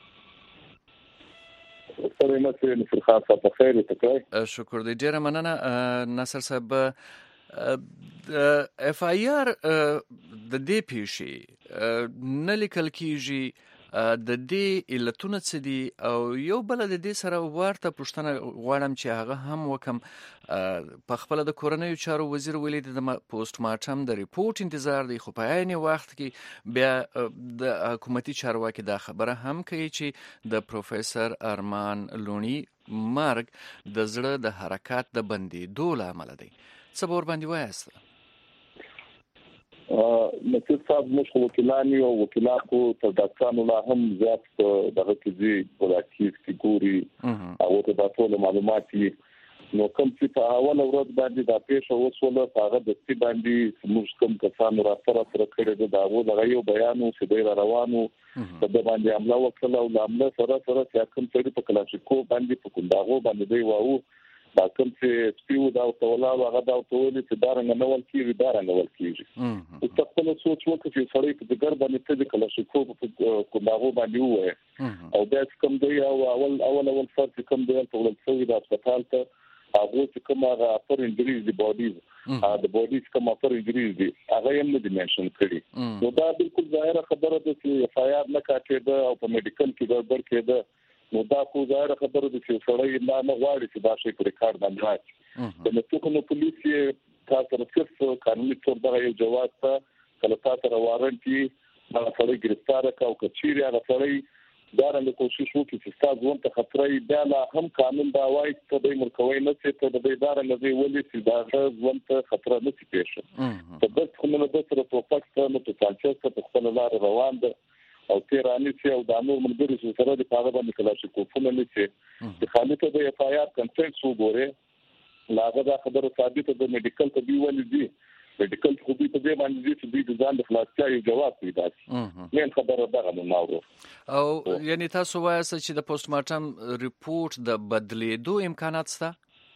شکر دی ډیره مننه ناصر صاحب اف آی آر د دې پیښې نه لیکل کیږي د دې علتونه څه دي او یو بل د دې سره ورته پوښتنه غواړم چې هغه هم وکم په خپل د کورنیو چارو وزیر ولید د پوسټ مارټم د ریپورت انتظار دی خو په عین وخت کې بیا د حکومتي چارواکي دا خبره هم کوي چې د پروفیسور ارمان لونی مرګ د زړه د حرکت د بندیدو لامل دی څه ور باندې وایست نصیر صاحب مش وکیلانی او وکیلانو تر ډاکټرانو لا هم زیات دغه کې پولاکیز کی ګوري او ته دا ټول معلومات نو کوم چې په اول ورځ باندې دا پیښه وسوله هغه د سی باندې موږ کوم کسانو را سره کړی دا دغه یو بیانو چې ډیر روانو په د باندې عمله وکړه او عمله سره چې کوم څه په کلاشیکو باندې په کونداغو باندې دی واو دا کوم چې سپیو دا تولا هغه دا ټول چې دارنګ نوول کیږي او خپل سوچ وکړي چې سړی په ګر باندې ته د کلاشیکو په کونداغو باندې وای او دا کوم دی او اول فرق کوم دی په ولڅوي د هسپتال ته هغه چې کوم هغه پر انجریز دی بودیز د بودیز کوم پر انجریز دی هغه هم نه منشن کړي نو دا بالکل ظاهره خبره ده چې اف آی آر نه کاټه او په میډیکل کې ګډوډ کېده نو دا خو ظاهره خبره ده چې سړی نه غواړي چې دا شی په ریکارډ باندې راځي د نو پولیس تاسو راځي قانوني تور دا یو جواز ته کله تاسو وارنټي ما سړی گرفتار کا او کچيري هغه سړی دا رنګ کوشش وکړي چې تاسو ونته خطرې دا لا هم قانون دا وایي چې د مرکوي نه چې ته د ادارې نه ولې چې دا ونته خطر نه شي پیښه په دغه کومه د سره توپک ته نو په تاسو په خپل لار روان ده او تیرانی چې او د نور ملګری سره د پاره باندې کلاشي کوفونه نه چې د خالته د اف آی آر کنټنټ وګوره لاغه دا خبره ثابته د میډیکل ته دی ولې دی میډیکل خو به په دې باندې چې د ځان د خلاصیا یو جواب پیدا شي نن خبره ده نو او یعنی تاسو وایئ چې د پوسټ مارټم ریپورت د بدلیدو امکانات شته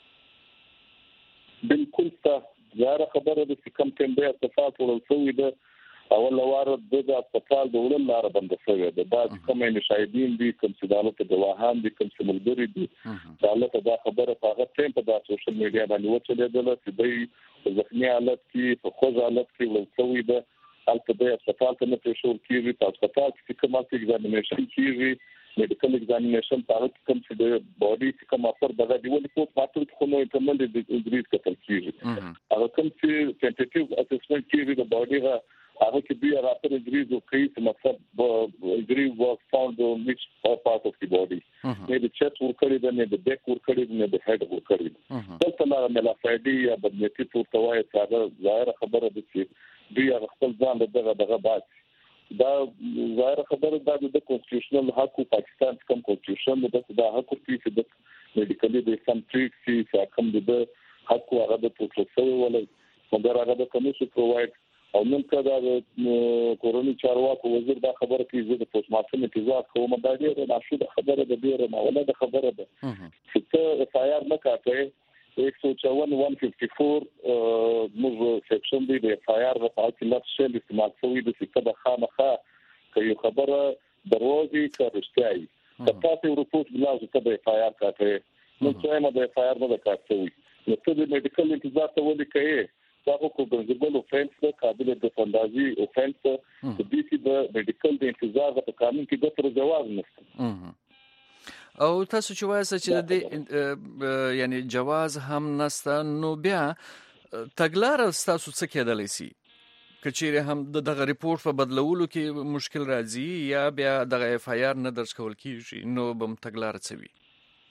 بالکل شته زاره خبره د کم ټیم به اتفاق ورسوي ده اول واره د هسپتال د ولل لار بند شوی ده دا کومه شاهدین دي کوم چې دالت گواهان دي کوم چې ملګری دي دالت دا خبره په هغه ټیم په سوشل میډیا باندې وچلېدل چې د ځخنی حالت کې په خوځ حالت کې ولڅوي ده البته د هسپتال ته نه پېښور کیږي په هسپتال کې کوم اکزامینیشن کیږي میډیکل اکزامینیشن په هغه کوم چې د باډي کوم اثر دغه دی ولې په ماټر خو نو کومل د انجریز کتل کیږي هغه کوم چې ټینټیټیو اسسمنت کیږي د باډي هغه کې بیا راپر انجریز او کوي چې مطلب انجری واز فاوند ان which part of the body نه د چست ور کړی ده نه د بیک ور کړی ده نه د هډ ور کړی ده دلته لا ملافایډي یا بدنيتي پورتوای څنګه ظاهر خبره ده چې بیا خپل ځان دغه باد دا ظاهر خبره ده د کنسټیټیوشنل حق پاکستان کوم کنسټیټیوشن د حق په د میډیکلی د سم ټریټ چې کوم د حق هغه د پروسس ولې مګر هغه د کمیشن پرووايډ او نن کدا د کورونی چارواکو وزیر دا خبره کوي چې د پوسټ مارټم انتظار کوم دا ډیره ناشوده خبره ده ډیره ناوله خبره ده چې اف آی آر نه کاټي 154 موږ سیکشن دی د اف آی آر په اړه چې لږ شی استعمال کوي د څه د خامخا کوي خبره دروازي کارشتای تاسو ریپورت بلاوز ته د اف آی آر کاټي نو څنګه د اف آی آر نه کاټي نو ته د میډیکل انتظار ته ولي کوي تاسو کو بنځبل اوفنس قابل د فندازي اوفنس د دې چې د میډیکل د انتظار په قانون کې د تر جواز نشته او تاسو چې وایسته چې د یعنی جواز هم نشته نو بیا تګلار تاسو څه کېدلی سي کچېره هم دغه ریپورت په بدلولو کې مشکل راځي یا بیا دغه اف آی آر نه درج کول کیږي نو بم تګلار څه وي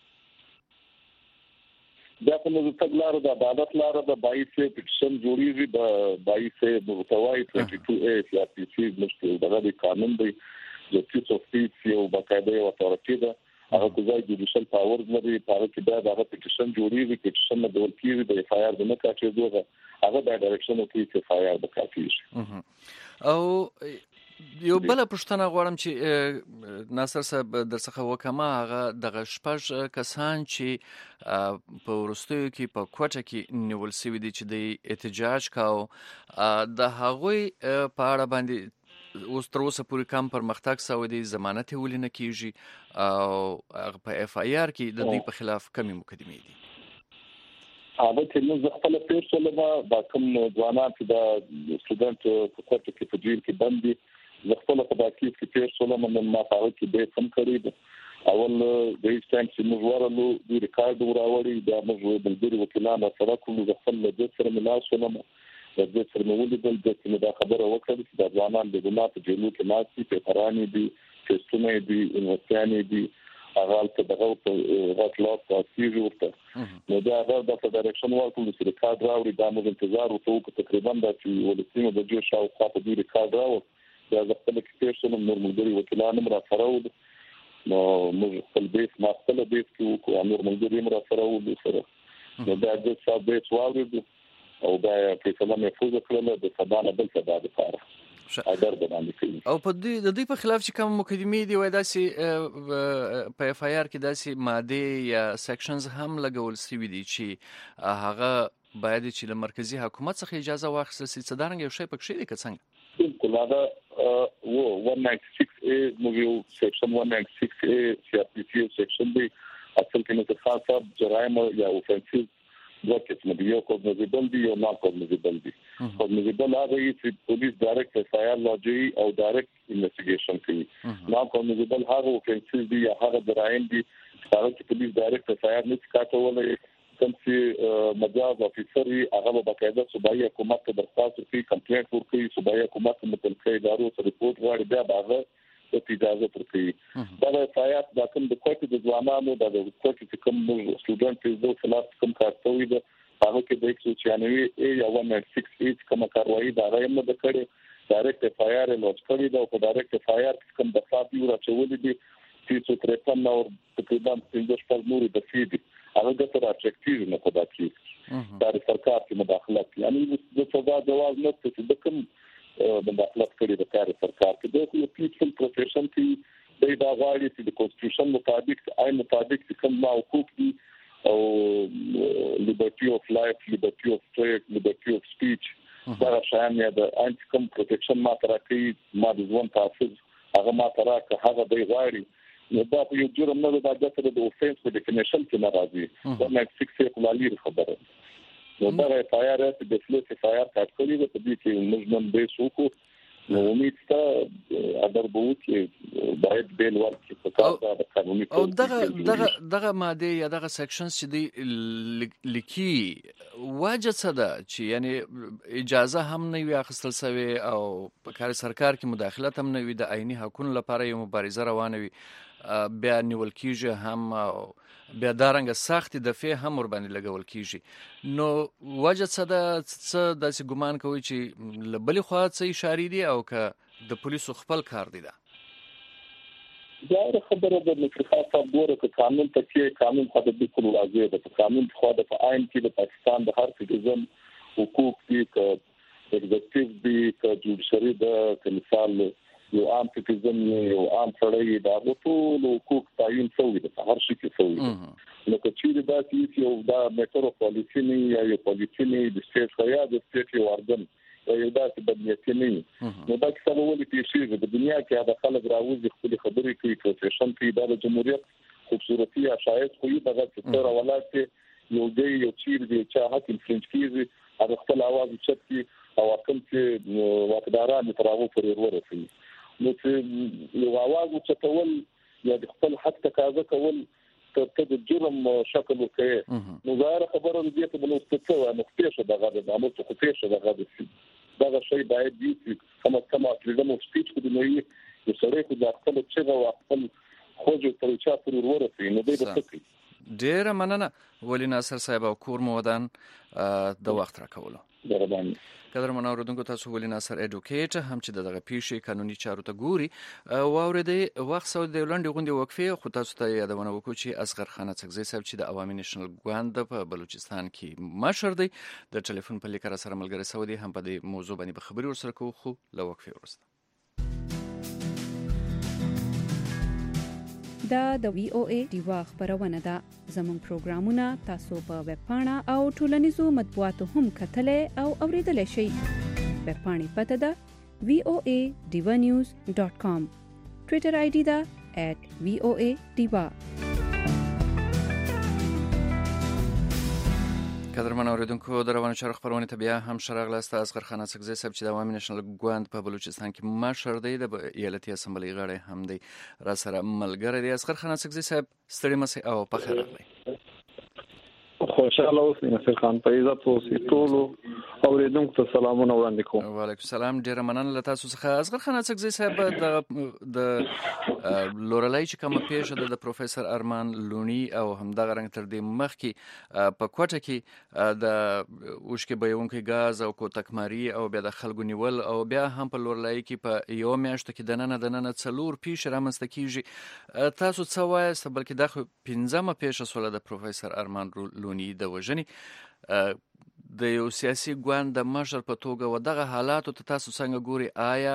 دا په نوو تګلارو د عدالت لاره د 22 پټیشن جوړیږي د 22 متوای 22A یا پی مشکل دغه قانون دی چې چیف اف پیس یو باقاعده اتورټی ده هغه کوزای جوډیشل پاورز لري هغه کې دا د پټیشن جوړیږي پټیشن نه ډول کیږي د اف آی آر د نه کاټي دوه هغه د ډایرکشن او کې اف آی آر د کاټي او یو بل پښتنه غواړم چې ناصر صاحب درڅخه وکما هغه د شپږ کسان چې په ورستیو کې په کوټه کې نیول شوی دي چې د احتجاج کاو د هغوی په اړه باندې اوس تر اوسه پورې کم پرمختګ سوی دی ضمانت ولینه کیږي او په اف آی آر کې د دې په خلاف کمی مقدمه دي هغه چې نو خپل پیښه د کوم ځوانان چې د سټوډنټ په کوټه کې په جیل کې بند دي خپل په داخلي کې پیښه من ما فعال کې به کم کړی دی اول د هیڅ ټایم چې موږ ورلو د ریکارډ وراوړي دا موږ بلګری وکیلانو سره کوم خپل د سره ملاسونه د دې سره ولیدل د څه دا خبره وکړه چې د ځوانان د ګناه په جیلو کې ناسي په پرانی دي ټیسټونه دي انوستيانې دي هغه ته دغه غوښتلات تاسو ورته نو دا د ډایرکشن ورکول چې ریکارډ راوړي دا موږ انتظار وکړو تقریبا د چې ولسمه د جوړ شاو خاطر د ریکارډ راوړي دا د خپل کیسو نور ملګری وکیلانو مرا فراود نو موږ خپل بیس ما خپل بیس کې او نور ملګری مرا فراود سره نو دا د ثابت واورد او دا فیصله محفوظ کړل د سبانه بل څه د لپاره اگر د باندې کوي او په دې په خلاف چې کوم مقدمه دی وای داسې په اف آی آر کې داسې ماده یا سیکشنز هم لګول شوی دي چې هغه باید چې له مرکزی حکومت څخه اجازه واخیستل شي چې دارنګ یو شی پکې دی که څنګه کلاده 196A موږ سیکشن 196A CRPC سیکشن دی اصل کې نو خاصه جرایم یا اوفنسیو دوه یو کوګنیبل دی او نا کوګنیبل دی کوګنیبل هغه چې پولیس ډایرکټ اف آی آر لوجي او ډایرکټ انویسټیګیشن کوي نا کوګنیبل هغه اوفنسیو دی یا هغه جرایم دی چې پولیس ډایرکټ اف آی آر نه کاټولای کوم چې مجاز افیسر هغه باقاعده صوبایي حکومت ته درخواست کوي کمپلینټ ورکوي صوبایي حکومت متعلقه ادارو سره ریپورت غواړي بیا هغه د اجازه ورکوي دا د فعالیت د کوم د کوټې د ځوانانو د کوټې چې کوم سټوډنټ د خلاف کوم کارتوي د هغه کې د 196 یا 196 کوم کاروایی دا رایم د کړي ډایرکټ اف آی آر لوج کړی دا په ډایرکټ اف آی آر کوم د فاطی راچولې دي چې 353 اور تقریبا 15 نور د فیدي هغه د تر اټریکټیو نه پدا کی دا سرکار کې مداخلت یعنی د سزا جواز نه چې د کوم مداخلت کړي د کار سرکار کې د یو پیسفل پروفیشن کې د غاړي چې د کنسټیټیوشن مطابق آئین مطابق کوم حقوق دي او لیبرټي اف لایف لیبرټي اف ټریډ لیبرټي اف سپیچ دا شامل یا د آئین کوم پروټیکشن ما ترکي ما د ځوان تاسو هغه ما ترکه هغه د غاړي نو دا په یو جرم نه د دغه د اوفنس په ډیفینیشن کې ناراضي دا مکسیک څخه کولالي خبره نو دا اف آی آر د فلوس اف آی آر کاټکړي د دې کې موږ به شوکو نو امید ته اگر به چې باید بیل ورکړي په کار د قانوني او دغه ماده یا دغه سیکشنز چې دی لیکي واجه څه ده چې یعنی اجازه هم نه وي اخیستل شوی او په کار سرکار کې مداخلت هم نه وي د عیني حقوقو لپاره یو مبارزه روانه وي بیا نیول کیږي هم بیا دارنګ سخت دفعه هم ور باندې لګول کیږي نو وجه څه د داسې ګمان کوي چې لبلې خوا څه اشاره دي او که د پولیسو خپل کار دی دا خبره د مخالفت خبره ک قانون ته کې قانون خو د کولو راځي د قانون خو د آئین کې د پاکستان د هر سټیزن حقوق دي ک اگزیکټیو دي ک جوډیشري د مثال یو عام سټیزن یو عام سړی دا ټول حقوق تعین شوی د هر شي کې شوی نو کچې دا چې یو دا میټر پالیسی نه یا یو پالیسی نه د سټیټ یا د سټیټ یو اردن یو داسې بدلیت نه نو دا څه ولې پیښیږي د دنیا کې دا خلک راوځي خپل خبرې کوي پروفیشن کې د جمهوریت خوبصورتي یا شاید خو دا څه ولایت یو دی یو چیر دی چې حق انفلنس کیږي هغه خپل आवाज چتي او کوم چې واقداران تراغو پرې ورسي نو چې یو आवाज چتول یا د خپل حق تقاضا کول ته د جرم شکل وکړي نو ظاهر خبره دې ته بلوست څه نو پېښه دغه د عمل څه پېښه دغه دا شی باید دي چې کومه فریډم اف سپیچ کو د نوې د سړی کو د خپل چې او خپل خوځو تر چا پر ورسي نو دې د څه ډیر مننه ولی ناصر صاحب او کور مودان د وخت راکولو دربان قدر منوردونکو تاسو ولی ناصر اډوکیټ هم چې دغه پیښې قانوني چارو ته ګوري واورېدې وخت سو د لنډې غونډې وقفې خو تاسو ته یادونه وکړو چې اصغر خان اڅکزی صاحب چې د عوامي نېشنل ګوند په بلوچستان کې مشر دی د ټلیفون په لیکره سره ملګری سو دی هم په دې موضوع باندې به خبري ورسره کوو خو له وقفې وروسته دا د وی او ای دیوا خبرونه ده زموږ پروګرامونه تاسو په ویب پاڼه او ټولنیزو مطبوعاتو هم کتلې او اوریدلای شئ ویب پاڼې پته ده voanews.com ټوئیټر آی ډي ده @voadiva قدرمن اوریدونکو د رواني چارو خبرونه ته بیا هم شراغلاست اصغر خان اڅکزی صاحب چې د عوامي نېشنل ګوند په بلوچستان کې مشر دی د ایالتي اسمبلی غړی هم دی را سره ملګری دی اصغر خان اڅکزی صاحب ستړي مشه او په خیر راغلی خوشاله اوسئ نصیر خان په عزت اوسئ ټول اوریدونکو ته سلامونه وړاندې کوم وعلیکم السلام ډیر مننه له تاسو څخه اصغر خان اڅکزی صاحب د لورلای چې کوم پیښه د پروفیسور ارمان لونی او همدغه رنګ تر دې مخکې په کوټه کې د اوشکې بیونکي غاز او کوتکماری او بیا د خلکو نیول او بیا هم په لورلای کې په یو میاشت کې دننه څلور پیښه رامنځته کیږي تاسو څه وایي بلکې د 15مه پیښه سول د پروفیسور ارمان لونی د وژنې د یو سیاسي ګوند د مشر په توګه و دغه حالاتو ته تاسو څنګه ګوري آیا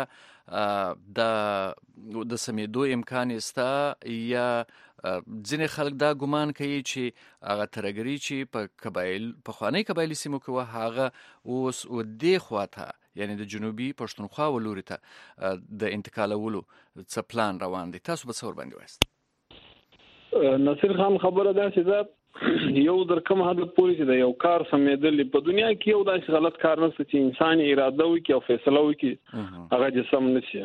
د سمیدو امکان استا یا ځینې خلک دا ګمان کوي چې هغه ترګری چې په قبایل په خوانی قبایلی سیمو کې هغه اوس و دې خواته یعنی د جنوبي پښتونخوا ولوري ته د انتقالولو څه پلان روان دي تاسو به څور باندې وایست نصیر خان خبره ده چې دا یو در کوم حد پوری چې یو کار سمېدل په دنیا کې یو داسې غلط کار نشته چې انسان اراده وکړي او فیصله وکړي هغه جسم نشي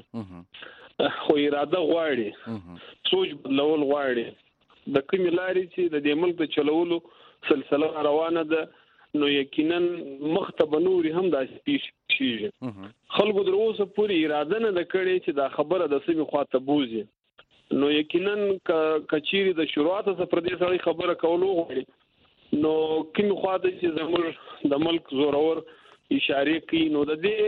خو اراده غواړي سوچ بدلول غواړي د کومې لارې چې د دې ملک د چلولو سلسله روانه ده نو یقینا مخته بنوري هم داسې پیښ شي خلکو در اوسه پوری اراده نه د کړي چې دا خبره د سیمې خواته بوزي نو یقینا کچيري د شروعات څخه پر دې سړي خبره کولو غواړي نو کوم خواته چې زموږ د ملک زورور اشاره کوي نو د دې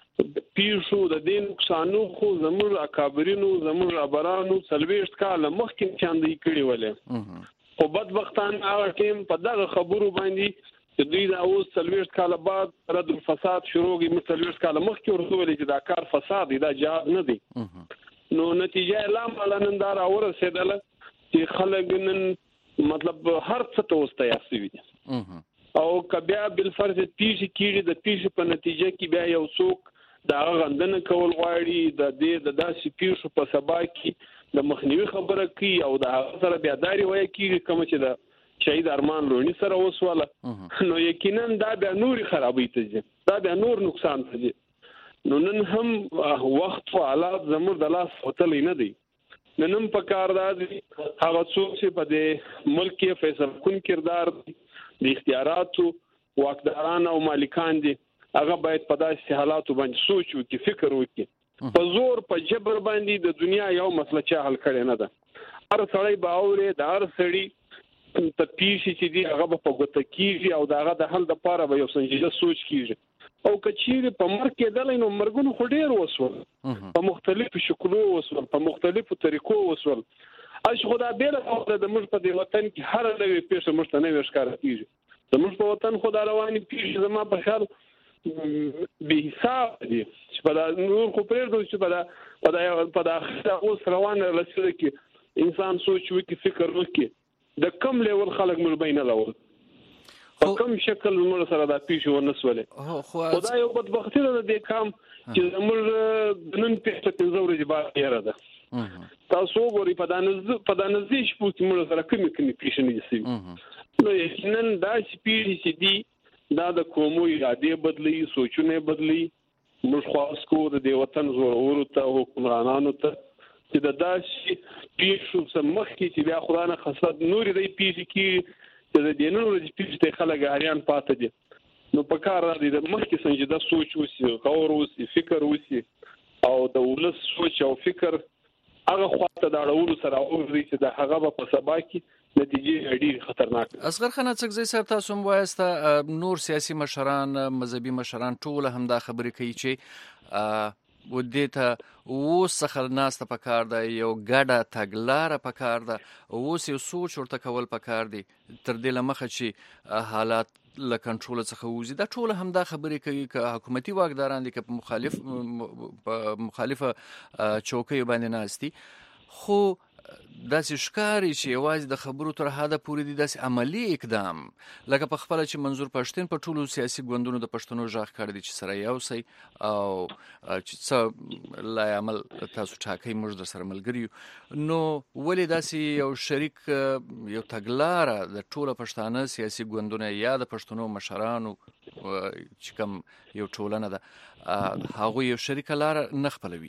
پیښو د دې نقصانو خو زموږ اکابرینو زموږ ابرانو سلويشت کاله مخکې چاندې کړي ولې خو بدبختان هغه ټیم په دغه خبرو باندې چې دوی دا اوس سلويشت کاله بعد رد الفساد شروعي سلويشت کاله مخکې ورسولې چې دا کار فساد دی دا جهاد نه دی نو نتیجه اعلان علنندار اورسېدله چې خلک نن مطلب هر څه ته واستیا سوي او کبیا بل فرض پیښ کیږي د پیښ په نتیجه کې بیا یو څوک دا غندنه کول غواړي د دې د داسې پیښ په سبا کې د مخنیوي خبره کوي او د سره بیا داري وایي کیږي کوم چې د شهید ارمان لونی سره وسواله نو یقینا دا بیا نور خرابې ته دا بیا نور نقصان ته نو نن هم وخت او حالات زموږ د لاس وتلې نه دي نن هم په کار دي هغه څوک چې په دې ملک کې فیصله کوي کردار د اختیاراتو واکداران او مالکان دي هغه باید په داسې حالاتو باندې سوچ وکړي فکر وکړي په زور په جبر باندې د دنیا یو مسله چا حل کړي نه ده هر سړی باورې د هر سړی په پیښې چې دی هغه په ګوته کیږي او داغه د حل لپاره به یو سنجیده سوچ کیږي او کچیر په مرګ کې دلې نو مرګونو خو ډیر وسول په مختلفو شکلو وسول په مختلفو طریقو وسول اش خدا بیره د موږ په دې وطن کې هر نوې پیښه مشته نه وښکار کیږي زموږ په وطن خو دا رواني پیښې زما په خیال به حساب دي چې په دا نور خو پرېږدو چې په دا اوس روانه رسېده کې انسان سوچ وکړي فکر وکړي د کم لیول خلک موږ بینه لول په کم شکل موږ سره دا پیښې ونسولې خو دا یو بدبختي ده د دې کام چې موږ نن پیښه 15 ورځې بعد یې ده تاسو وګورئ په دا نزدې شپو کې موږ سره کمی پیښې نه دي نو یقینا دا پیښې چې دي دا د قومو ارادې بدلی سوچونه بدلی موږ خواست کوو د دې وطن زورورو ته حکمرانانو ته چې د داسې پیښو سمخ کې چې بیا خدای نه خاصه نورې د پیښې کې چې د دې نورو د پیښې ته خلک هریان پاتې دي نو په کار راځي د مخکې سنجیده سوچ وسی غور وسی فکر وسی او د ولس سوچ او فکر هغه خواته د اړولو سره اوري چې د هغه په سبا کې نتیجې ډېر خطرناک اصغر خان څنګه صاحب تاسو وایسته نور سیاسي مشران مذهبي مشران ټول هم دا خبرې کوي چې ودې ته اوس څخه ناسته پکار ده یو ګډه تګلاره پکار ده اوس یو سوچ ورته کول پکار دي تر دې لمخه چې حالات له کنټرول څخه وځي دا ټول هم دا خبرې کوي چې حکومتي واکداران دي چې مخالفه چوکۍ باندې ناستي خو داسې ښکاري چې یوازې د خبرو تر حده پورې دي داسې عملی اقدام لکه په خپله چې منظور پښتون په ټولو سیاسي ګوندونو د پښتنو غږ کړی دی چې سره یو سي او چې څه لا عمل تاسو ټاکئ موږ در سره ملګري نو ولې داسې یو شریک یو تګلاره د ټولو پښتانه سیاسي ګوندونه یا د پښتنو مشرانو چې کوم یو ټولنه ده هغوی یو شریکه لاره نه خپلوي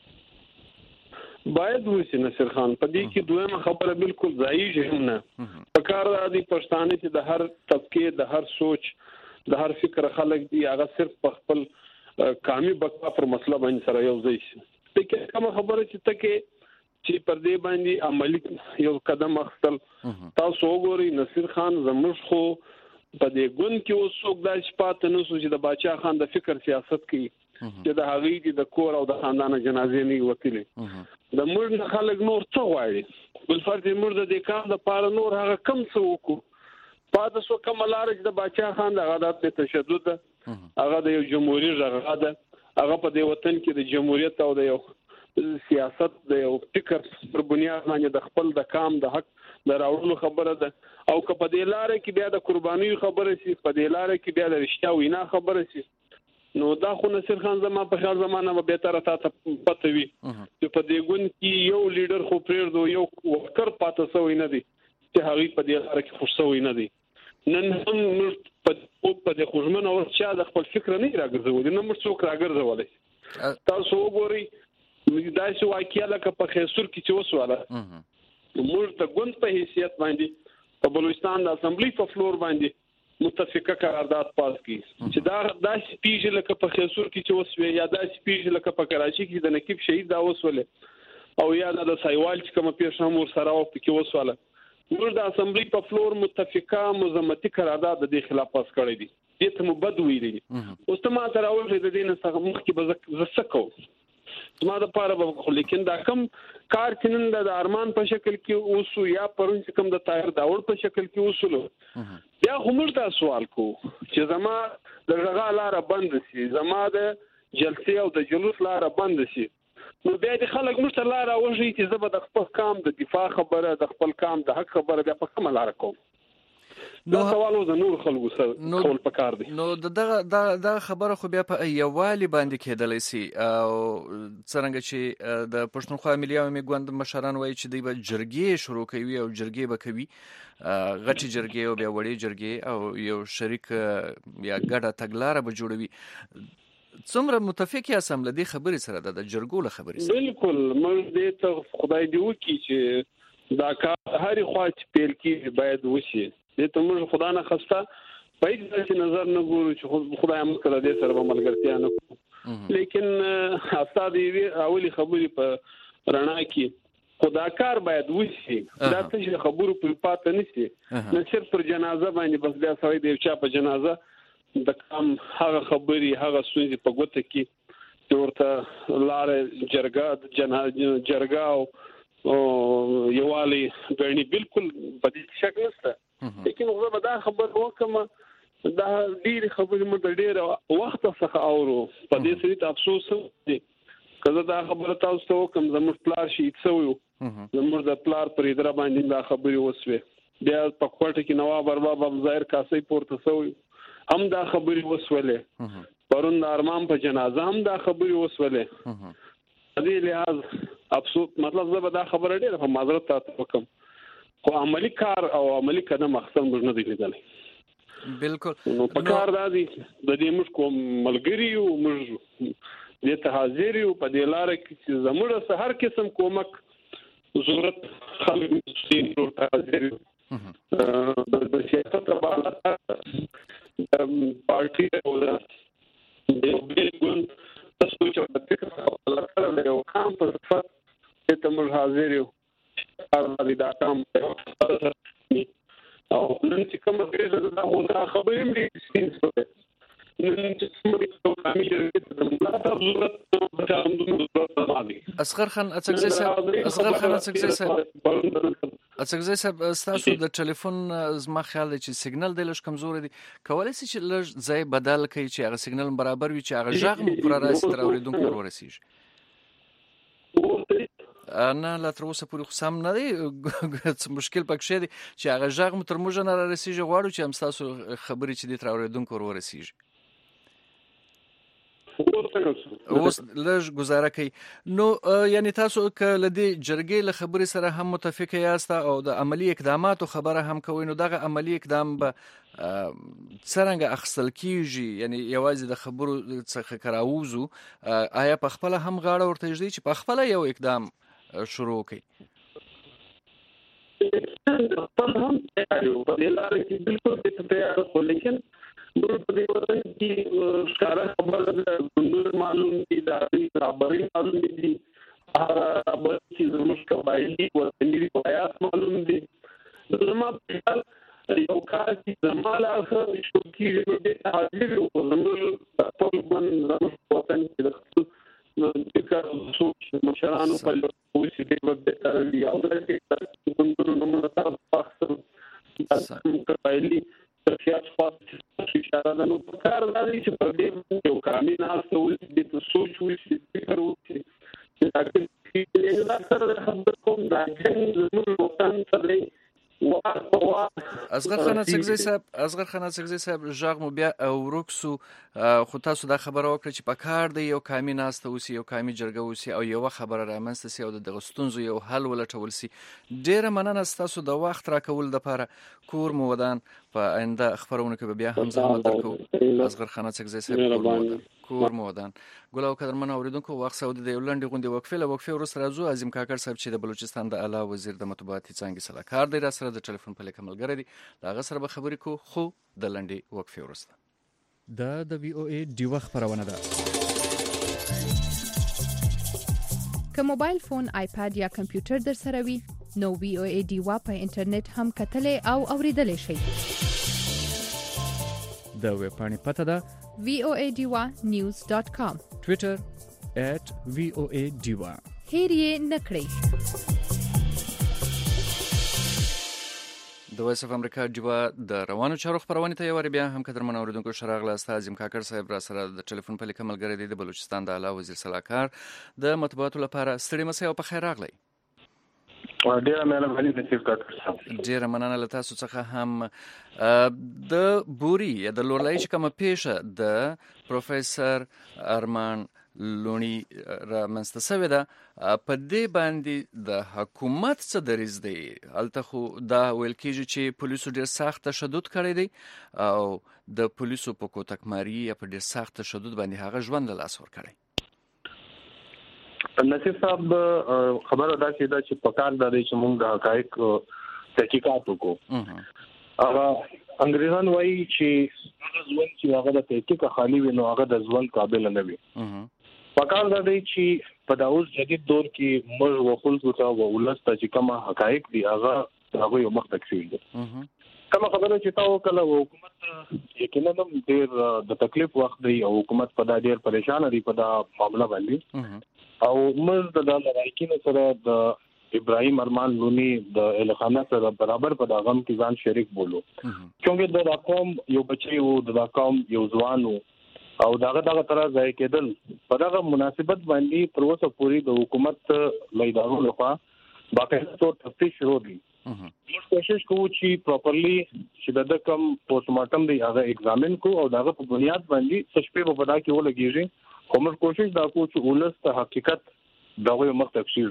باید وسی نصر خان په دې کې دویمه خبره بالکل ځایږي هم نه په کار راځي پښتانه چې د هر طبقه د هر سوچ د هر فکر خلک دي هغه صرف په خپل کامي بقا پر مسله باندې سره یو ځای شي ته کوم خبره چې پر دې باندې عملی یو قدم اخیستل تاسو وګورئ نصر خان زموږ خو په دې ګوند کې اوس څوک دا شپات نه سوچ د باچا خان د فکر سیاست کوي چې د هغې د کور او د خاندان جنازې نه وکړي د موږ نه خلک نور څه غواړي بل فرض موږ د دې کار لپاره نور هغه کم څه وکړو پاتې سو کوم لار چې د باچا خان د عادت په تشدد هغه د یو جمهوریت رغه ده هغه په دې وطن کې د جمهوریت او د یو سیاست د یو فکر پر بنیاد باندې د خپل د کام د حق د راوړلو خبره ده او که په دې لار کې بیا د قرباني خبره شي په دې لار کې بیا د رښتیا وینا خبره شي نو دا خو نصر خان زما په خیال زمانه به تر تا پته وي چې په دې ګوند کې یو لیډر خو پرېږدو یو وکر پاتې سوی نه دی چې هغه په دې لار کې خوشوي نه دی نن هم په دې خوشمن او چې د خپل فکر نه راګرځول نه موږ څوک راګرځولای تاسو وګورئ دا چې واقعیا لکه په خیسور کې چې وسواله موږ د ګوند په حیثیت باندې په بلوچستان د اسمبلی په فلور باندې متفقه قرارداد پاس کی چې دا سپیش لکه په خیسور کې چې وسوي یا دا سپیش لکه په کراچي کې د نقیب شهید دا وسوله او یا د سایوال چې کوم پیښه مور سره او کې وسوله موږ د اسمبلی په فلور متفقه مزمتي قرارداد د خلاف پاس کړی دي دې ته مبد ویلي اوس ته ما سره اورې د دې نه څخه مخکې به زسکو ما د پاره به لیکن دا کم کار کینن د ارمان په شکل کې اوسو یا پرون چې کوم د طاهر داوړ په شکل کې اوسلو بیا همر دا سوال کو چې زما د غغا لار بند شي زما د جلسې او د جلوس لار بند شي نو بیا د خلک مشته لار اوږي چې زبر د خپل کام د دفاع خبره د خپل کام د حق خبره بیا په کوم لار کوم نو سوالو د نور خلکو سره خپل پکار دي نو دا خبره خو بیا په یوالي باندې کېدلی سي او څنګه چې د پښتونخوا ملي عوامي ګوند مشران وایي چې دوی به جرګې شروع کوي او جرګې به کوي غټي جرګې او بیا وړي جرګې او یو شریک یا ګډه تګلاره به جوړوي څومره متفق یاست له دې خبرې سره د جرګو له خبرې سره بالکل موږ دې ته خدای دې وکړي چې دا کار هرې خوا چې پیل کېږي باید وشي دې ته موږ خدای نه خسته په هیڅ نظر نه ګورو چې خدای موږ سره دې سره به ملګرتیا نه کوو لیکن استاد یې اولی خبرې په رڼا کې خداکار باید وشي دا څه خبرو په پاتې نشي نه صرف پر جنازه باندې بس بیا سوي دی چې په جنازه د کم هغه خبرې هغه سوي په ګوته کې ورته لار جرګه او یوالي غني بالکل په دې شک نشته لیکن زه به دا خبر وکم دا ډېر خبرې مې ډېر وخت څخه اورو په دې سړي افسوس دی کله دا خبره تاسو ته کوم زموږ پلار شي څویو زموږ د پلار پر اداره باندې دا خبرې وسوي بیا په کوټه کې نواب ارباب ظاهر کاسي پورته سوی هم دا خبرې وسولې پرون د ارمان په جنازه هم دا خبرې وسولې دې لحاظ افسوس مطلب زه به دا خبره ډېر په معذرت تاسو وکم خو عملی کار او عملی قدم اخستل موږ نه دی لیدلی بالکل نو په کار راځي د دې موږ کوم ملګری او موږ دې ته حاضر یو په دې لار کې چې زموږ هر قسم کومک ضرورت خلک ستاسو ته حاضر یو د سیاست په اړه پارټي او د بیلګون تاسو چې په دې کې خپل یو کام په فقط ته موږ حاضر یو دا کام او نن چې کوم څه دا هو دا خبرې مې سپینځه اصغر خان اڅکزی صاحب تاسو د ټلیفون زما خیال دی چې سیګنل د لږ کمزور دی کولای شي چې لږ ځای بدل کړي چې هغه سیګنل برابر وي چې هغه ژغ مو پر راسي تر اوریدونکو ورسیږي نه لا تر اوسه پورې خو سم نه دی مشکل پکې دی چې هغه ژغ مو تر موږ نه رسیږي غواړو چې هم تاسو خبرې چې د تر اوریدونکو ورسیږي اوس لږ گزاره کوي نو یعنی تاسو کله دې جرګې له خبرې سره هم متفق یاست او د عملی اقداماتو خبره هم کوي نو دغه عملی اقدام به څنګه اخیستل کیږي یعنی یوازې د خبرو څخه کراوزو آیا په خپل هم غاړه ورته ځي چې په خپل یو اقدام شروع کړي په هم تیارو په دې لار کې بالکل تیار خو لیکن نور په دې وطن کې ښکارا خبره ده نور معلوم دي دا خبرې معلوم دي هغه چې زموږ قبایلی وطني روایت معلوم دي زموږ په یو کار کې زماله شو کې د حاضر او زموږ ټول باندې وطن کې د کار سوچ مشرانو په لور چې د وخت د یو د نومونو تاسو قبایلی ترخیات خاص اشاره ده نو په کار راځي چې په دې یو کامل ناسته ولې د سوچ وشي فکر وکړي چې تاکي دا سره خبر کوم دا چې زموږ وطن سره اصغر خان اڅکزی صاحب ژغ مو بیا ورکسو خو تاسو دا خبره وکړه چې په کار دی یو کامي ناسته اوسي یو کامي جرګه اوسي او یو خبره رامنځته سي او د ستونزو یو حل ولټول سي ډیره مننه تاسو د وخت راکول لپاره کور مو ودان په آینده خبرونه کې بیا هم زحمت درکو اصغر خان اڅکزی صاحب کور مو ودان ګل او قدرمن اوریدونکو وخت سعودي د یولندې غونډې وقفه ورسره راځو عظیم کاکړ صاحب چې د بلوچستان د اعلی وزیر د مطبوعاتي څانګې سلاکار دی را سره د ټلیفون په لیکه ملګری دی دا غسر به خبرې کو خو د لنډې وقفه ورسره د وی او ای ډیوه خبرونه ده که موبایل فون آیپاد یا کمپیوټر در سره وي نو وی او ای ډیوه په انټرنیټ هم کتلې او اوریدلې شي د ویب پاڼې پته ده voadiwa.news.com Twitter @voadiwa هیر یې نکړئ د وایس اف امریکا ډیوا د روانو چارو خبرونه ته یو بیا هم قدر من اوریدونکو شراغله استاد عظیم کاکړ صاحب را سره د ټلیفون په لیکه ملګری دی د بلوچستان د اعلی وزیر سلاکار د مطبوعاتو لپاره ستړي مسئ او په خیر راغلی ډیره مهرباني نصیب کاکړ صاحب ډیره مننه له تاسو څخه هم د بوري یا د لورلای چې کومه پیښه د پروفیسور ارمان لونی را منځته شوې ده په دې باندې د حکومت څه دریځ دی هلته خو دا ویل کېږي چې پولیسو ډېر سخت تشدد کړی دی او د پولیسو په کوتکماري یا په ډېر سخت تشدد باندې هغه ژوند له لاس ورکړی نصیب صاحب خبره دا چې په کار د دې چې موږ د حقایق تحقیقات وکړو هغه انګریزان وایي چې هغه ځوان چې هغه د تحقیق خالی وي نو هغه د ځوان قابل نه وي په کار د دې چې په دا اوس جدید دور کې موږ وخل کوته او ولسته چې کومه حقایق دي هغه یو مخ تکفیر دي کومه خبره چې تاسو کله حکومت یقینا ډېر د تکلیف وخت دی او حکومت په دا ډېر پریشان دی په دا معاملې باندې او موږ د لایکینو سره د ابراهیم ارمان لونی د الخانه سره برابر په دغم کې ځان شریک بولو چې د قوم یو بچي وو د قوم یو ځوان وو او دغه تر ځای کېدل په دغه مناسبت باندې پر اوسه پوری د حکومت لیدارو لخوا باقاعده تور تفتیش شروع دي موږ کوشش کوو چې پراپرلی چې د کم پوسټمارټم دی هغه ایگزامین کو او دغه په بنیاد باندې سشپې په پدا کې ولګیږي کومه کوشش دا کوو چې ولست حقیقت دغه مخ تفسیر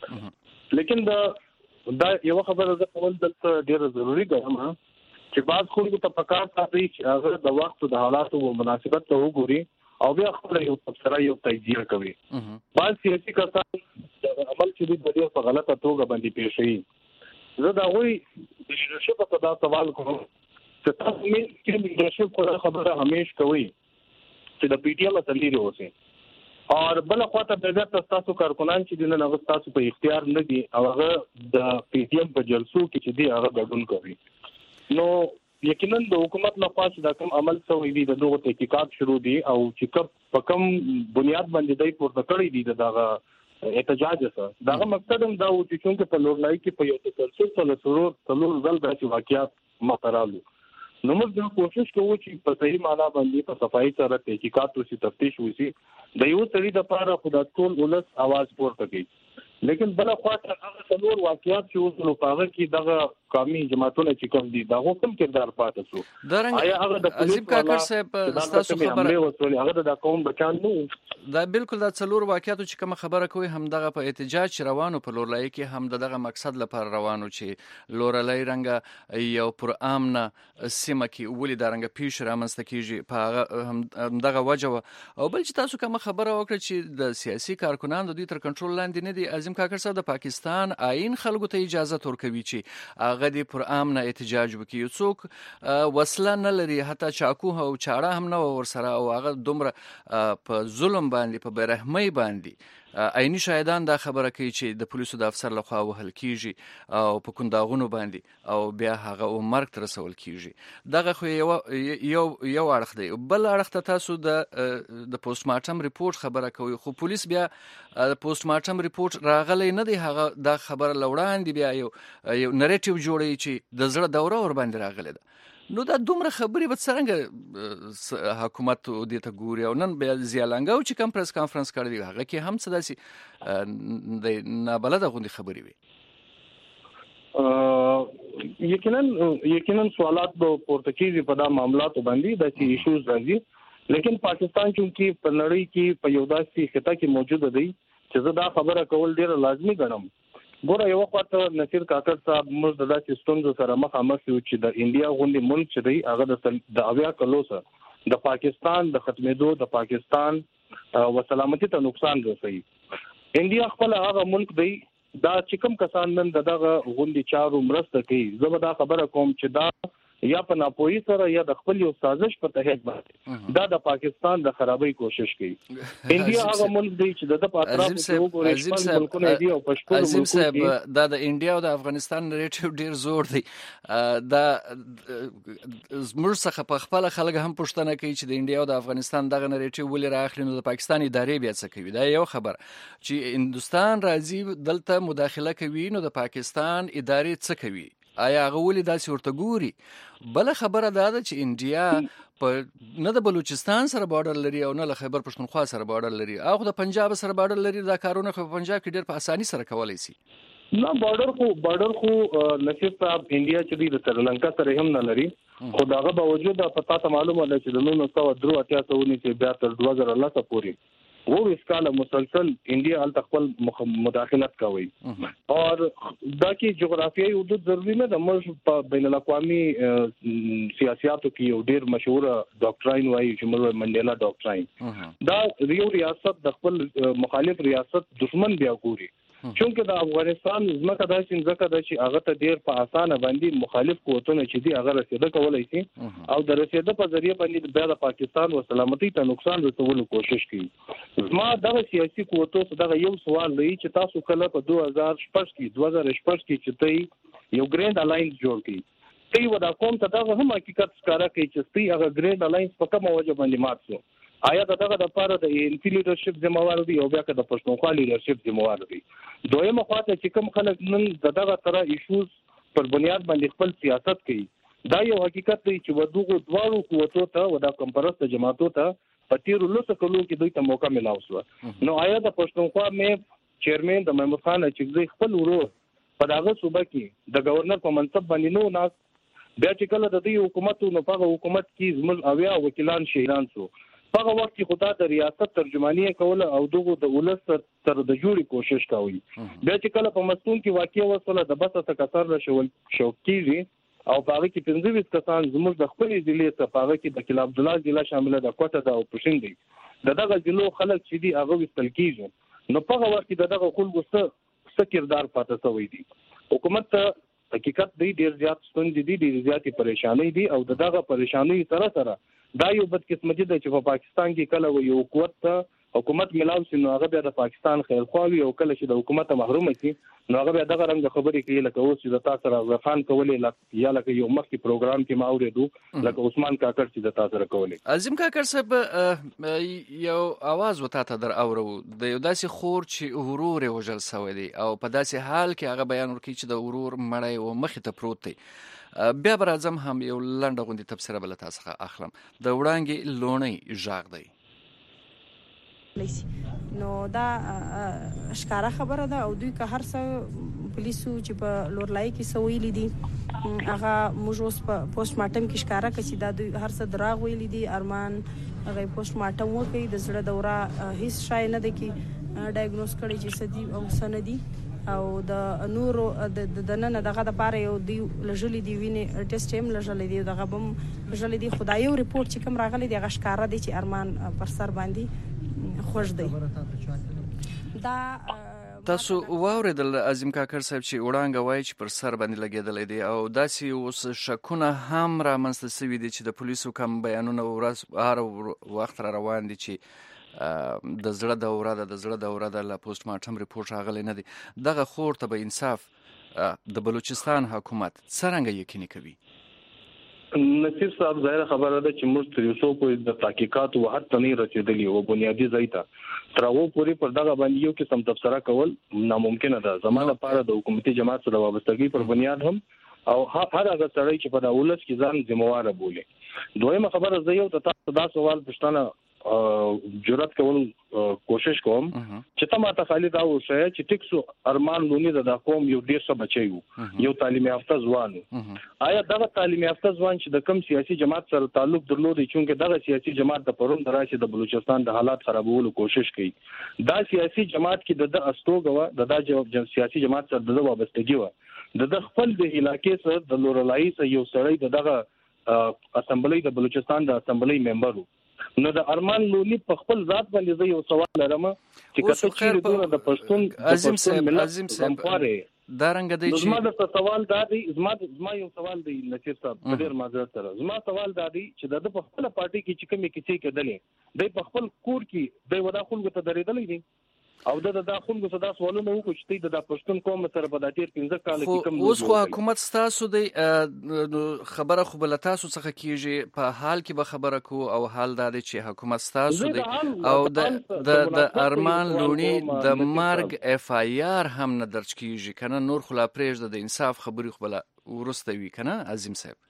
لیکن دا یو خبره ده کول دلته ډیره ضروری ګڼم چې بعض خلکو ته پکار تاسو چې هغه د وخت د حالاتو په مناسبت ته وګوري او بیا خپل یو تفسیر یو تجزیه کوي بعض سیاسي کسان د عمل چې د دې په غلطه توګه باندې پیښوي زه دا وایي د لیدرشپ په دا سوال کوم چې تاسو کې لیدرشپ په خبره همیشه کوي چې د پی ټی ایم اصلي اوسه اور بل خواته د تاسو کارکونان چې د نن تاسو په اختیار نه دي او هغه د پی ټی ایم په جلسو کې چې دی هغه ګډون کوي نو یقینا د حکومت لخوا چې دا کوم عمل شوی دی د دوه تحقیقات شروع دي او چې په کوم بنیاد باندې دای پورته کړی دي دغه احتجاج سره دغه مقصد هم دا و چې څنګه په لورلای کې په یو تسلسل سره ځل د واقعیت مطرالو نو موږ کوشش کوو چې په صحیح معنا باندې په صفایي سره تحقیقات او تفتیش وشي د یو سړي د لپاره خدای ټول ولس आवाज پورته کوي لیکن بل خواته هغه څلور واقعیات چې اوس په هغه کې دغه قومي جماعتونه چې کوم دي دا کوم کردار پاتې شو آیا هغه د عظیم کاکر صاحب تاسو خبره هغه د قوم بچان نو دا بالکل د څلور واقعیاتو چې کوم خبره کوي هم دغه په احتجاج روانو په لورلای کې هم دغه مقصد لپاره روانو چې لورلای رنګ یو پر امنه سیمه کې ولې دا رنګ پیش رامنځته کیږي په هم دغه وجه او بل چې تاسو کوم خبره وکړه چې د سیاسي کارکونان د دوی تر کنټرول لاندې نه دي عظیم کاکر صاحب د پاکستان آئین خلکو ته اجازه ورکوي چې غدي پر امنه احتجاج وکړي څوک وسله نه لري حتی چاکو او چاړه هم نه ورسره او هغه دومره په ظلم باندې په برحمۍ باندې عیني شاهدان دا خبره کوي چې د پولیسو د افسر لخوا وهل کیږي او په کونداغونو باندې او بیا هغه مرګ ته رسول کیږي دغه خو یو اړخ دی بل اړخ ته تاسو د پوسټمارټم ریپورت خبره کوي خو پولیس بیا د پوسټمارټم ریپورت راغلی نه دی هغه دا خبره لوړاندې بیا یو نریټیو جوړوي چې د زړه دوره ور باندې راغلی ده نو دا دومره خبرې به څنګه حکومت دې ته ګوري او نن بیا زیالنګاو چې کوم پریس کانفرنس کړی دی هغه کې هم څه داسې د نابلده غوندې خبرې وي یقینا سوالات به پورته کیږي په دا معاملاتو باندې د ایشوز راځي لیکن پاکستان چې په نړۍ کې په یو داسې خطه کې موجود دی چې زه دا خبره کول ډیره لازمي ګڼم ګوره یو وخت نصیر کاکر صاحب موږ د داسې ستونزو سره مخامخ یو چې د انډیا غوندي ملک چې دی هغه د اویا کلو سره د پاکستان د ختمېدو د پاکستان و سلامتی ته نقصان رسوي انډیا خپل هغه ملک دی دا چې کوم کسان نن دغه غوندي چارو مرسته کوي زه به دا خبره کوم چې دا یا په ناپوهي سره یا د خپل یو سازش په تحت باندې دا د پاکستان د خرابۍ کوشش کوي انډیا هغه ملک دی چې د اطراف کې وګورئ چې ملکونه دي او پښتون عظیم صاحب دا د انډیا او د افغانستان ریټیو ډیر زور دی دا زموږ څخه په خپل خلک هم پوښتنه کوي چې د انډیا او د افغانستان دغه ریټیو ولې راخلي نو د پاکستان ادارې بیا څه کوي دا یو خبر چې هندستان راځي دلته مداخله کوي نو د پاکستان ادارې څه کوي آیا هغه ولې داسې ورته ګوري بل خبره دا ده چې انډیا په نه د بلوچستان سره بارډر لري او نه له خیبر پښتونخوا سره بارډر لري او د پنجاب سره بارډر لري دا کارونه خو په پنجاب کې ډېر په اساني سره کولای شي نه بارډر خو نصیب صاحب انډیا چې د سریلانکا سره هم نه لري خو داغه باوجود پتا ته معلومه ده چې د 1983 چې بیا تر 2010 پورې वो इसकाल मुसलसल इंडिया हाल तक मुदाखलत का हुई और दाकी जोग्राफियाई हदूद जरूरी में दमर बैन अल-अक़वामी सियासियातों की ढेर मशहूर डॉक्ट्राइन हुई जुमल मंडेला डॉक्ट्राइन दा रियो रियासत दखल मुखालिफ रियासत दुश्मन बियागूरी چونکه د افغانستان زمکه داسې هغه ته ډیر په اسانه باندې مخالف قوتونه چې دي هغه رسیدل کولای شي او د رسیدل په ذریعہ باندې بیا د پاکستان او سلامتی ته نقصان رسولو کوشش کوي ما دغه سیاسي قوتو دغه یو سوال لري چې تاسو کله په 2014 کې چې ته یو ګریند الاینس جوړ کړي تی ودا کوم ته دغه هم حقیقت ښکارا کوي چې تی هغه ګریند الاینس په کومه وجه باندې مات شو آیا دغه د لپاره د انفي لیډرشپ ذمہوار دي او بیا که د پښتونخوا لیډرشپ ذمہوار دي. دویمه خواته چې کوم خلک نن دغه تر ایشوز پر بنیاد باندې خپل سیاست کوي دا یو حقیقت دی چې ودغه دواړو قوتو ته ودا کمپرست جماعتو ته په تیر لوسه کلو کې دوی ته موقع ملاو شو. نو آیا د پښتونخوا مې چیرمن د محمود خان چې خپل ورو په دغه صوبه کې د گورنر په منصب باندې نو ناس بیا چې کله د دې حکومت نو په حکومت کې زموږ اویا وکیلان شهیدان شو په وخت کې خدای د ریاست ترجمانی کوله او دغه د ولس تر د جوړي کوشش کوي. بیا چې کله په مسئول کې واقع وصله د بس څخه کثر شول شوکیږي او هغه کې 15 کسان زموږ د خپل ضلع څخه هغه کې د کلا عبد الله ضلع شامل د کوټه د او پښین دي دغه ضلع خلک چې دي هغه وستل کیږي. نو په وخت کې دغه خلکو څه کردار پاتې شوی دي. حکومت حقیقت دی ډیر زیات ستونزې دي ډیر زیاتې پریشانې دي او دغه پریشانې سره دا یو بدقسمتي ده چې په پاکستان کې کله یو قوت ته حکومت ملاو شي نو هغه بیا د پاکستان خیر خواوي او کله چې د حکومت محروم شي نو هغه بیا دغه رنګ خبرې کوي لکه اوس چې د تاسو سره غفان کولې یا لکه یو مخکې پروګرام کې ما اوریدو لکه عثمان کاکړ چې د تاسو سره کولې. عظیم کاکړ صاحب یو आवाज وته در اورو د یو داسې خور چې ورور وژل سوی دی او په داسې حال کې هغه بیان ورکړي چې د ورور مړی و مخې ته پروت دی. بیا بر اعظم هم یو لنډه غوندي تفسیر بل تاسو اخلم د وړانګي لونی ژاغ دی نو دا ښکارا خبره ده او دوی که هر څه پولیسو چې په لورلای کې سویل دي هغه موږ اوس په پوسټ مارټم کې ښکارا کړي دا دوی هر څه دراغ ویل دي ارمان هغه پوسټ مارټم وکړي د زړه دوره هیڅ شای نه ده کې ډایګنوز کړي چې سدي او سندي او د نورو د نن دغه د پاره یو دی لژلې دی ویني ټیسټ هم لژلې دی دغه بم لژلې دی خدای یو ریپورت چې کوم راغلی دی غشکاره دی چې ارمان پر سر باندې خوش دی. دا تاسو واوریدل عظیم کاکړ صاحب چې وړانګه وای چې پر سر باندې لګیدل دي او داسې اوس شکونه هم را منځته سوي دي چې د پولیسو کم بیانونه هر وخت را روان دي چې د زړه دوره د لا پوسټ مارټم ریپورت راغلی نه دی. دغه خور ته به انصاف د بلوچستان حکومت څنګه یقیني کوي؟ نصیر صاحب ظاهر خبره ده چې موږ تر یو څو په د تحقیقات او حتی نه رسیدلی او بنیادی ځای ته تر هغه پورې پر دغه باندې یو قسم تبصره کول ناممکن ده. زموږ لپاره د حکومتي جماعت سره وابستګي پر بنیاد هم او هر هغه سړی چې په دولت کې ځان ذمہوار بولي. دویمه خبره زه یو تاسو دا سوال پښتنه جرأت کول کوشش کوم چې تاسو خالي دا وشي چې ټیکسو ارمان لونی د قوم یو ډیر څه بچي یو تعلیم یافته ځوان آیا دا تعلیم یافته ځوان چې د کم سیاسي جماعت سره تعلق درلودي چې دغه سیاسي جماعت د پرون دراشي د بلوچستان د حالات خرابولو کوشش کوي دا سیاسي جماعت کې د استوګه د سیاسي جماعت سره د وابستګي و د خپل د علاقې سره د لورلای سره یو سړی دغه اسمبلی د بلوچستان د اسمبلی ممبر نو د ارمان لونی په خپل ذات باندې زه یو سوال لرم چې کله چې دوی د پښتون عظیم صاحب دا رنګ دی چې زما د سوال دا دی زما یو سوال دی نصیر صاحب ډیر معذرت سره زما سوال دا دی چې د خپل پارټي کې چې کومې کیسې کېدلې د خپل کور کې د ودا خلکو ته درېدلې دي او د خلکو صدا سوالونه وکړي چې د پښتون قوم سره په داتیر 15 کال کې کوم اوس خو حکومت ستاسو دی خبره خو بل تاسو څخه کیږي په حال کې به خبره کو او حال دا دی چې حکومت ستاسو دی او د ارمان لونی د مرګ اف آی آر هم نه درج کیږي کنه نور خلا پرېږده د انصاف خبري خو بل ورسته وی کنه عظیم صاحب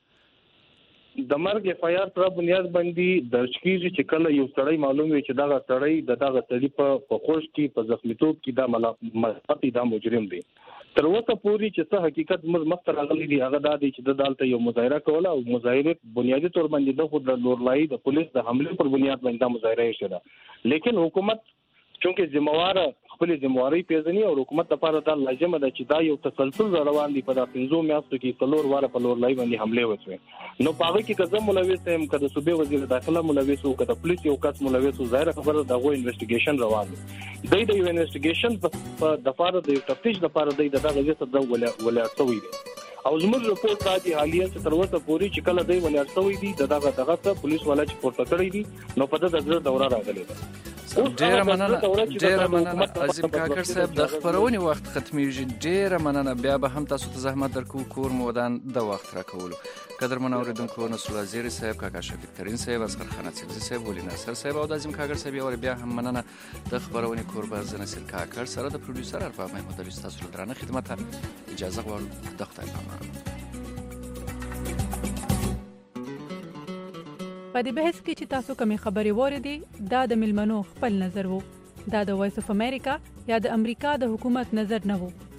د مرګ اف آی آر پر بنیاد باندې درج کیږي چې کله یو سړی معلوم وي چې دغه سړی دغه سړی په خوش کې په زخمیتوب کې د ملامتي د مجرم دی تر اوسه پوری چې څه حقیقت مخ راغلی دی هغه دا دی چې د عدالت یو مظاهره کوله او مظاهره بنیادی تور باندې د خود لورلای د پولیس د حمله پر بنیاد باندې مظاهره شوه لیکن حکومت چونکه ذمہوار خپل ذمہواری پیژني او حکومت لپاره دا لازم ده چې دا یو تسلسل روان دی په دا 15 میاشتو کې څلور واره په لورلای باندې حمله وشوه نو پاره کې کزم ملوث هم کده صوبې وزیر داخله ملوث او کده پولیس یو کس ملوث ظاهر خبره دا غو انویسټیګیشن روان دی د یو انویسټیګیشن په دفاره د تفتیش لپاره دغه غږ ته ولایتوي او زموږ رپورت راځي حالیه چې تر اوسه پوری چې کله دی ولایتوي دي دغه ته پولیس والا چې پورته کړی دي نو په دغه دوره راغلی ده ډېره مننه عظیم کاکړ صاحب د خبرونې وخت ختمیږي. ډېره مننه. بیا به هم تاسو ته زحمت درکو کور مودان د وخت راکولو. قدرمن اوریدونکو نصر الله زیری صاحب، کاکا شفیق ترین صاحب، اصغر خان اڅکزي صاحب، ولی ناصر صاحب او د عظیم کاکړ صاحب یو بیا هم مننه د خبرونې کوربه زه نصر کاکړ سره د پروډوسر ارفا محمود علي تاسو له درنه خدمت اجازه غواړم. د خدای پامان. په دې بحث کې چې تاسو کومې خبرې وریدي دا د ملمنو خپل نظر وو. دا د وایس اف امریکا یا د امریکا د حکومت نظر نه وو.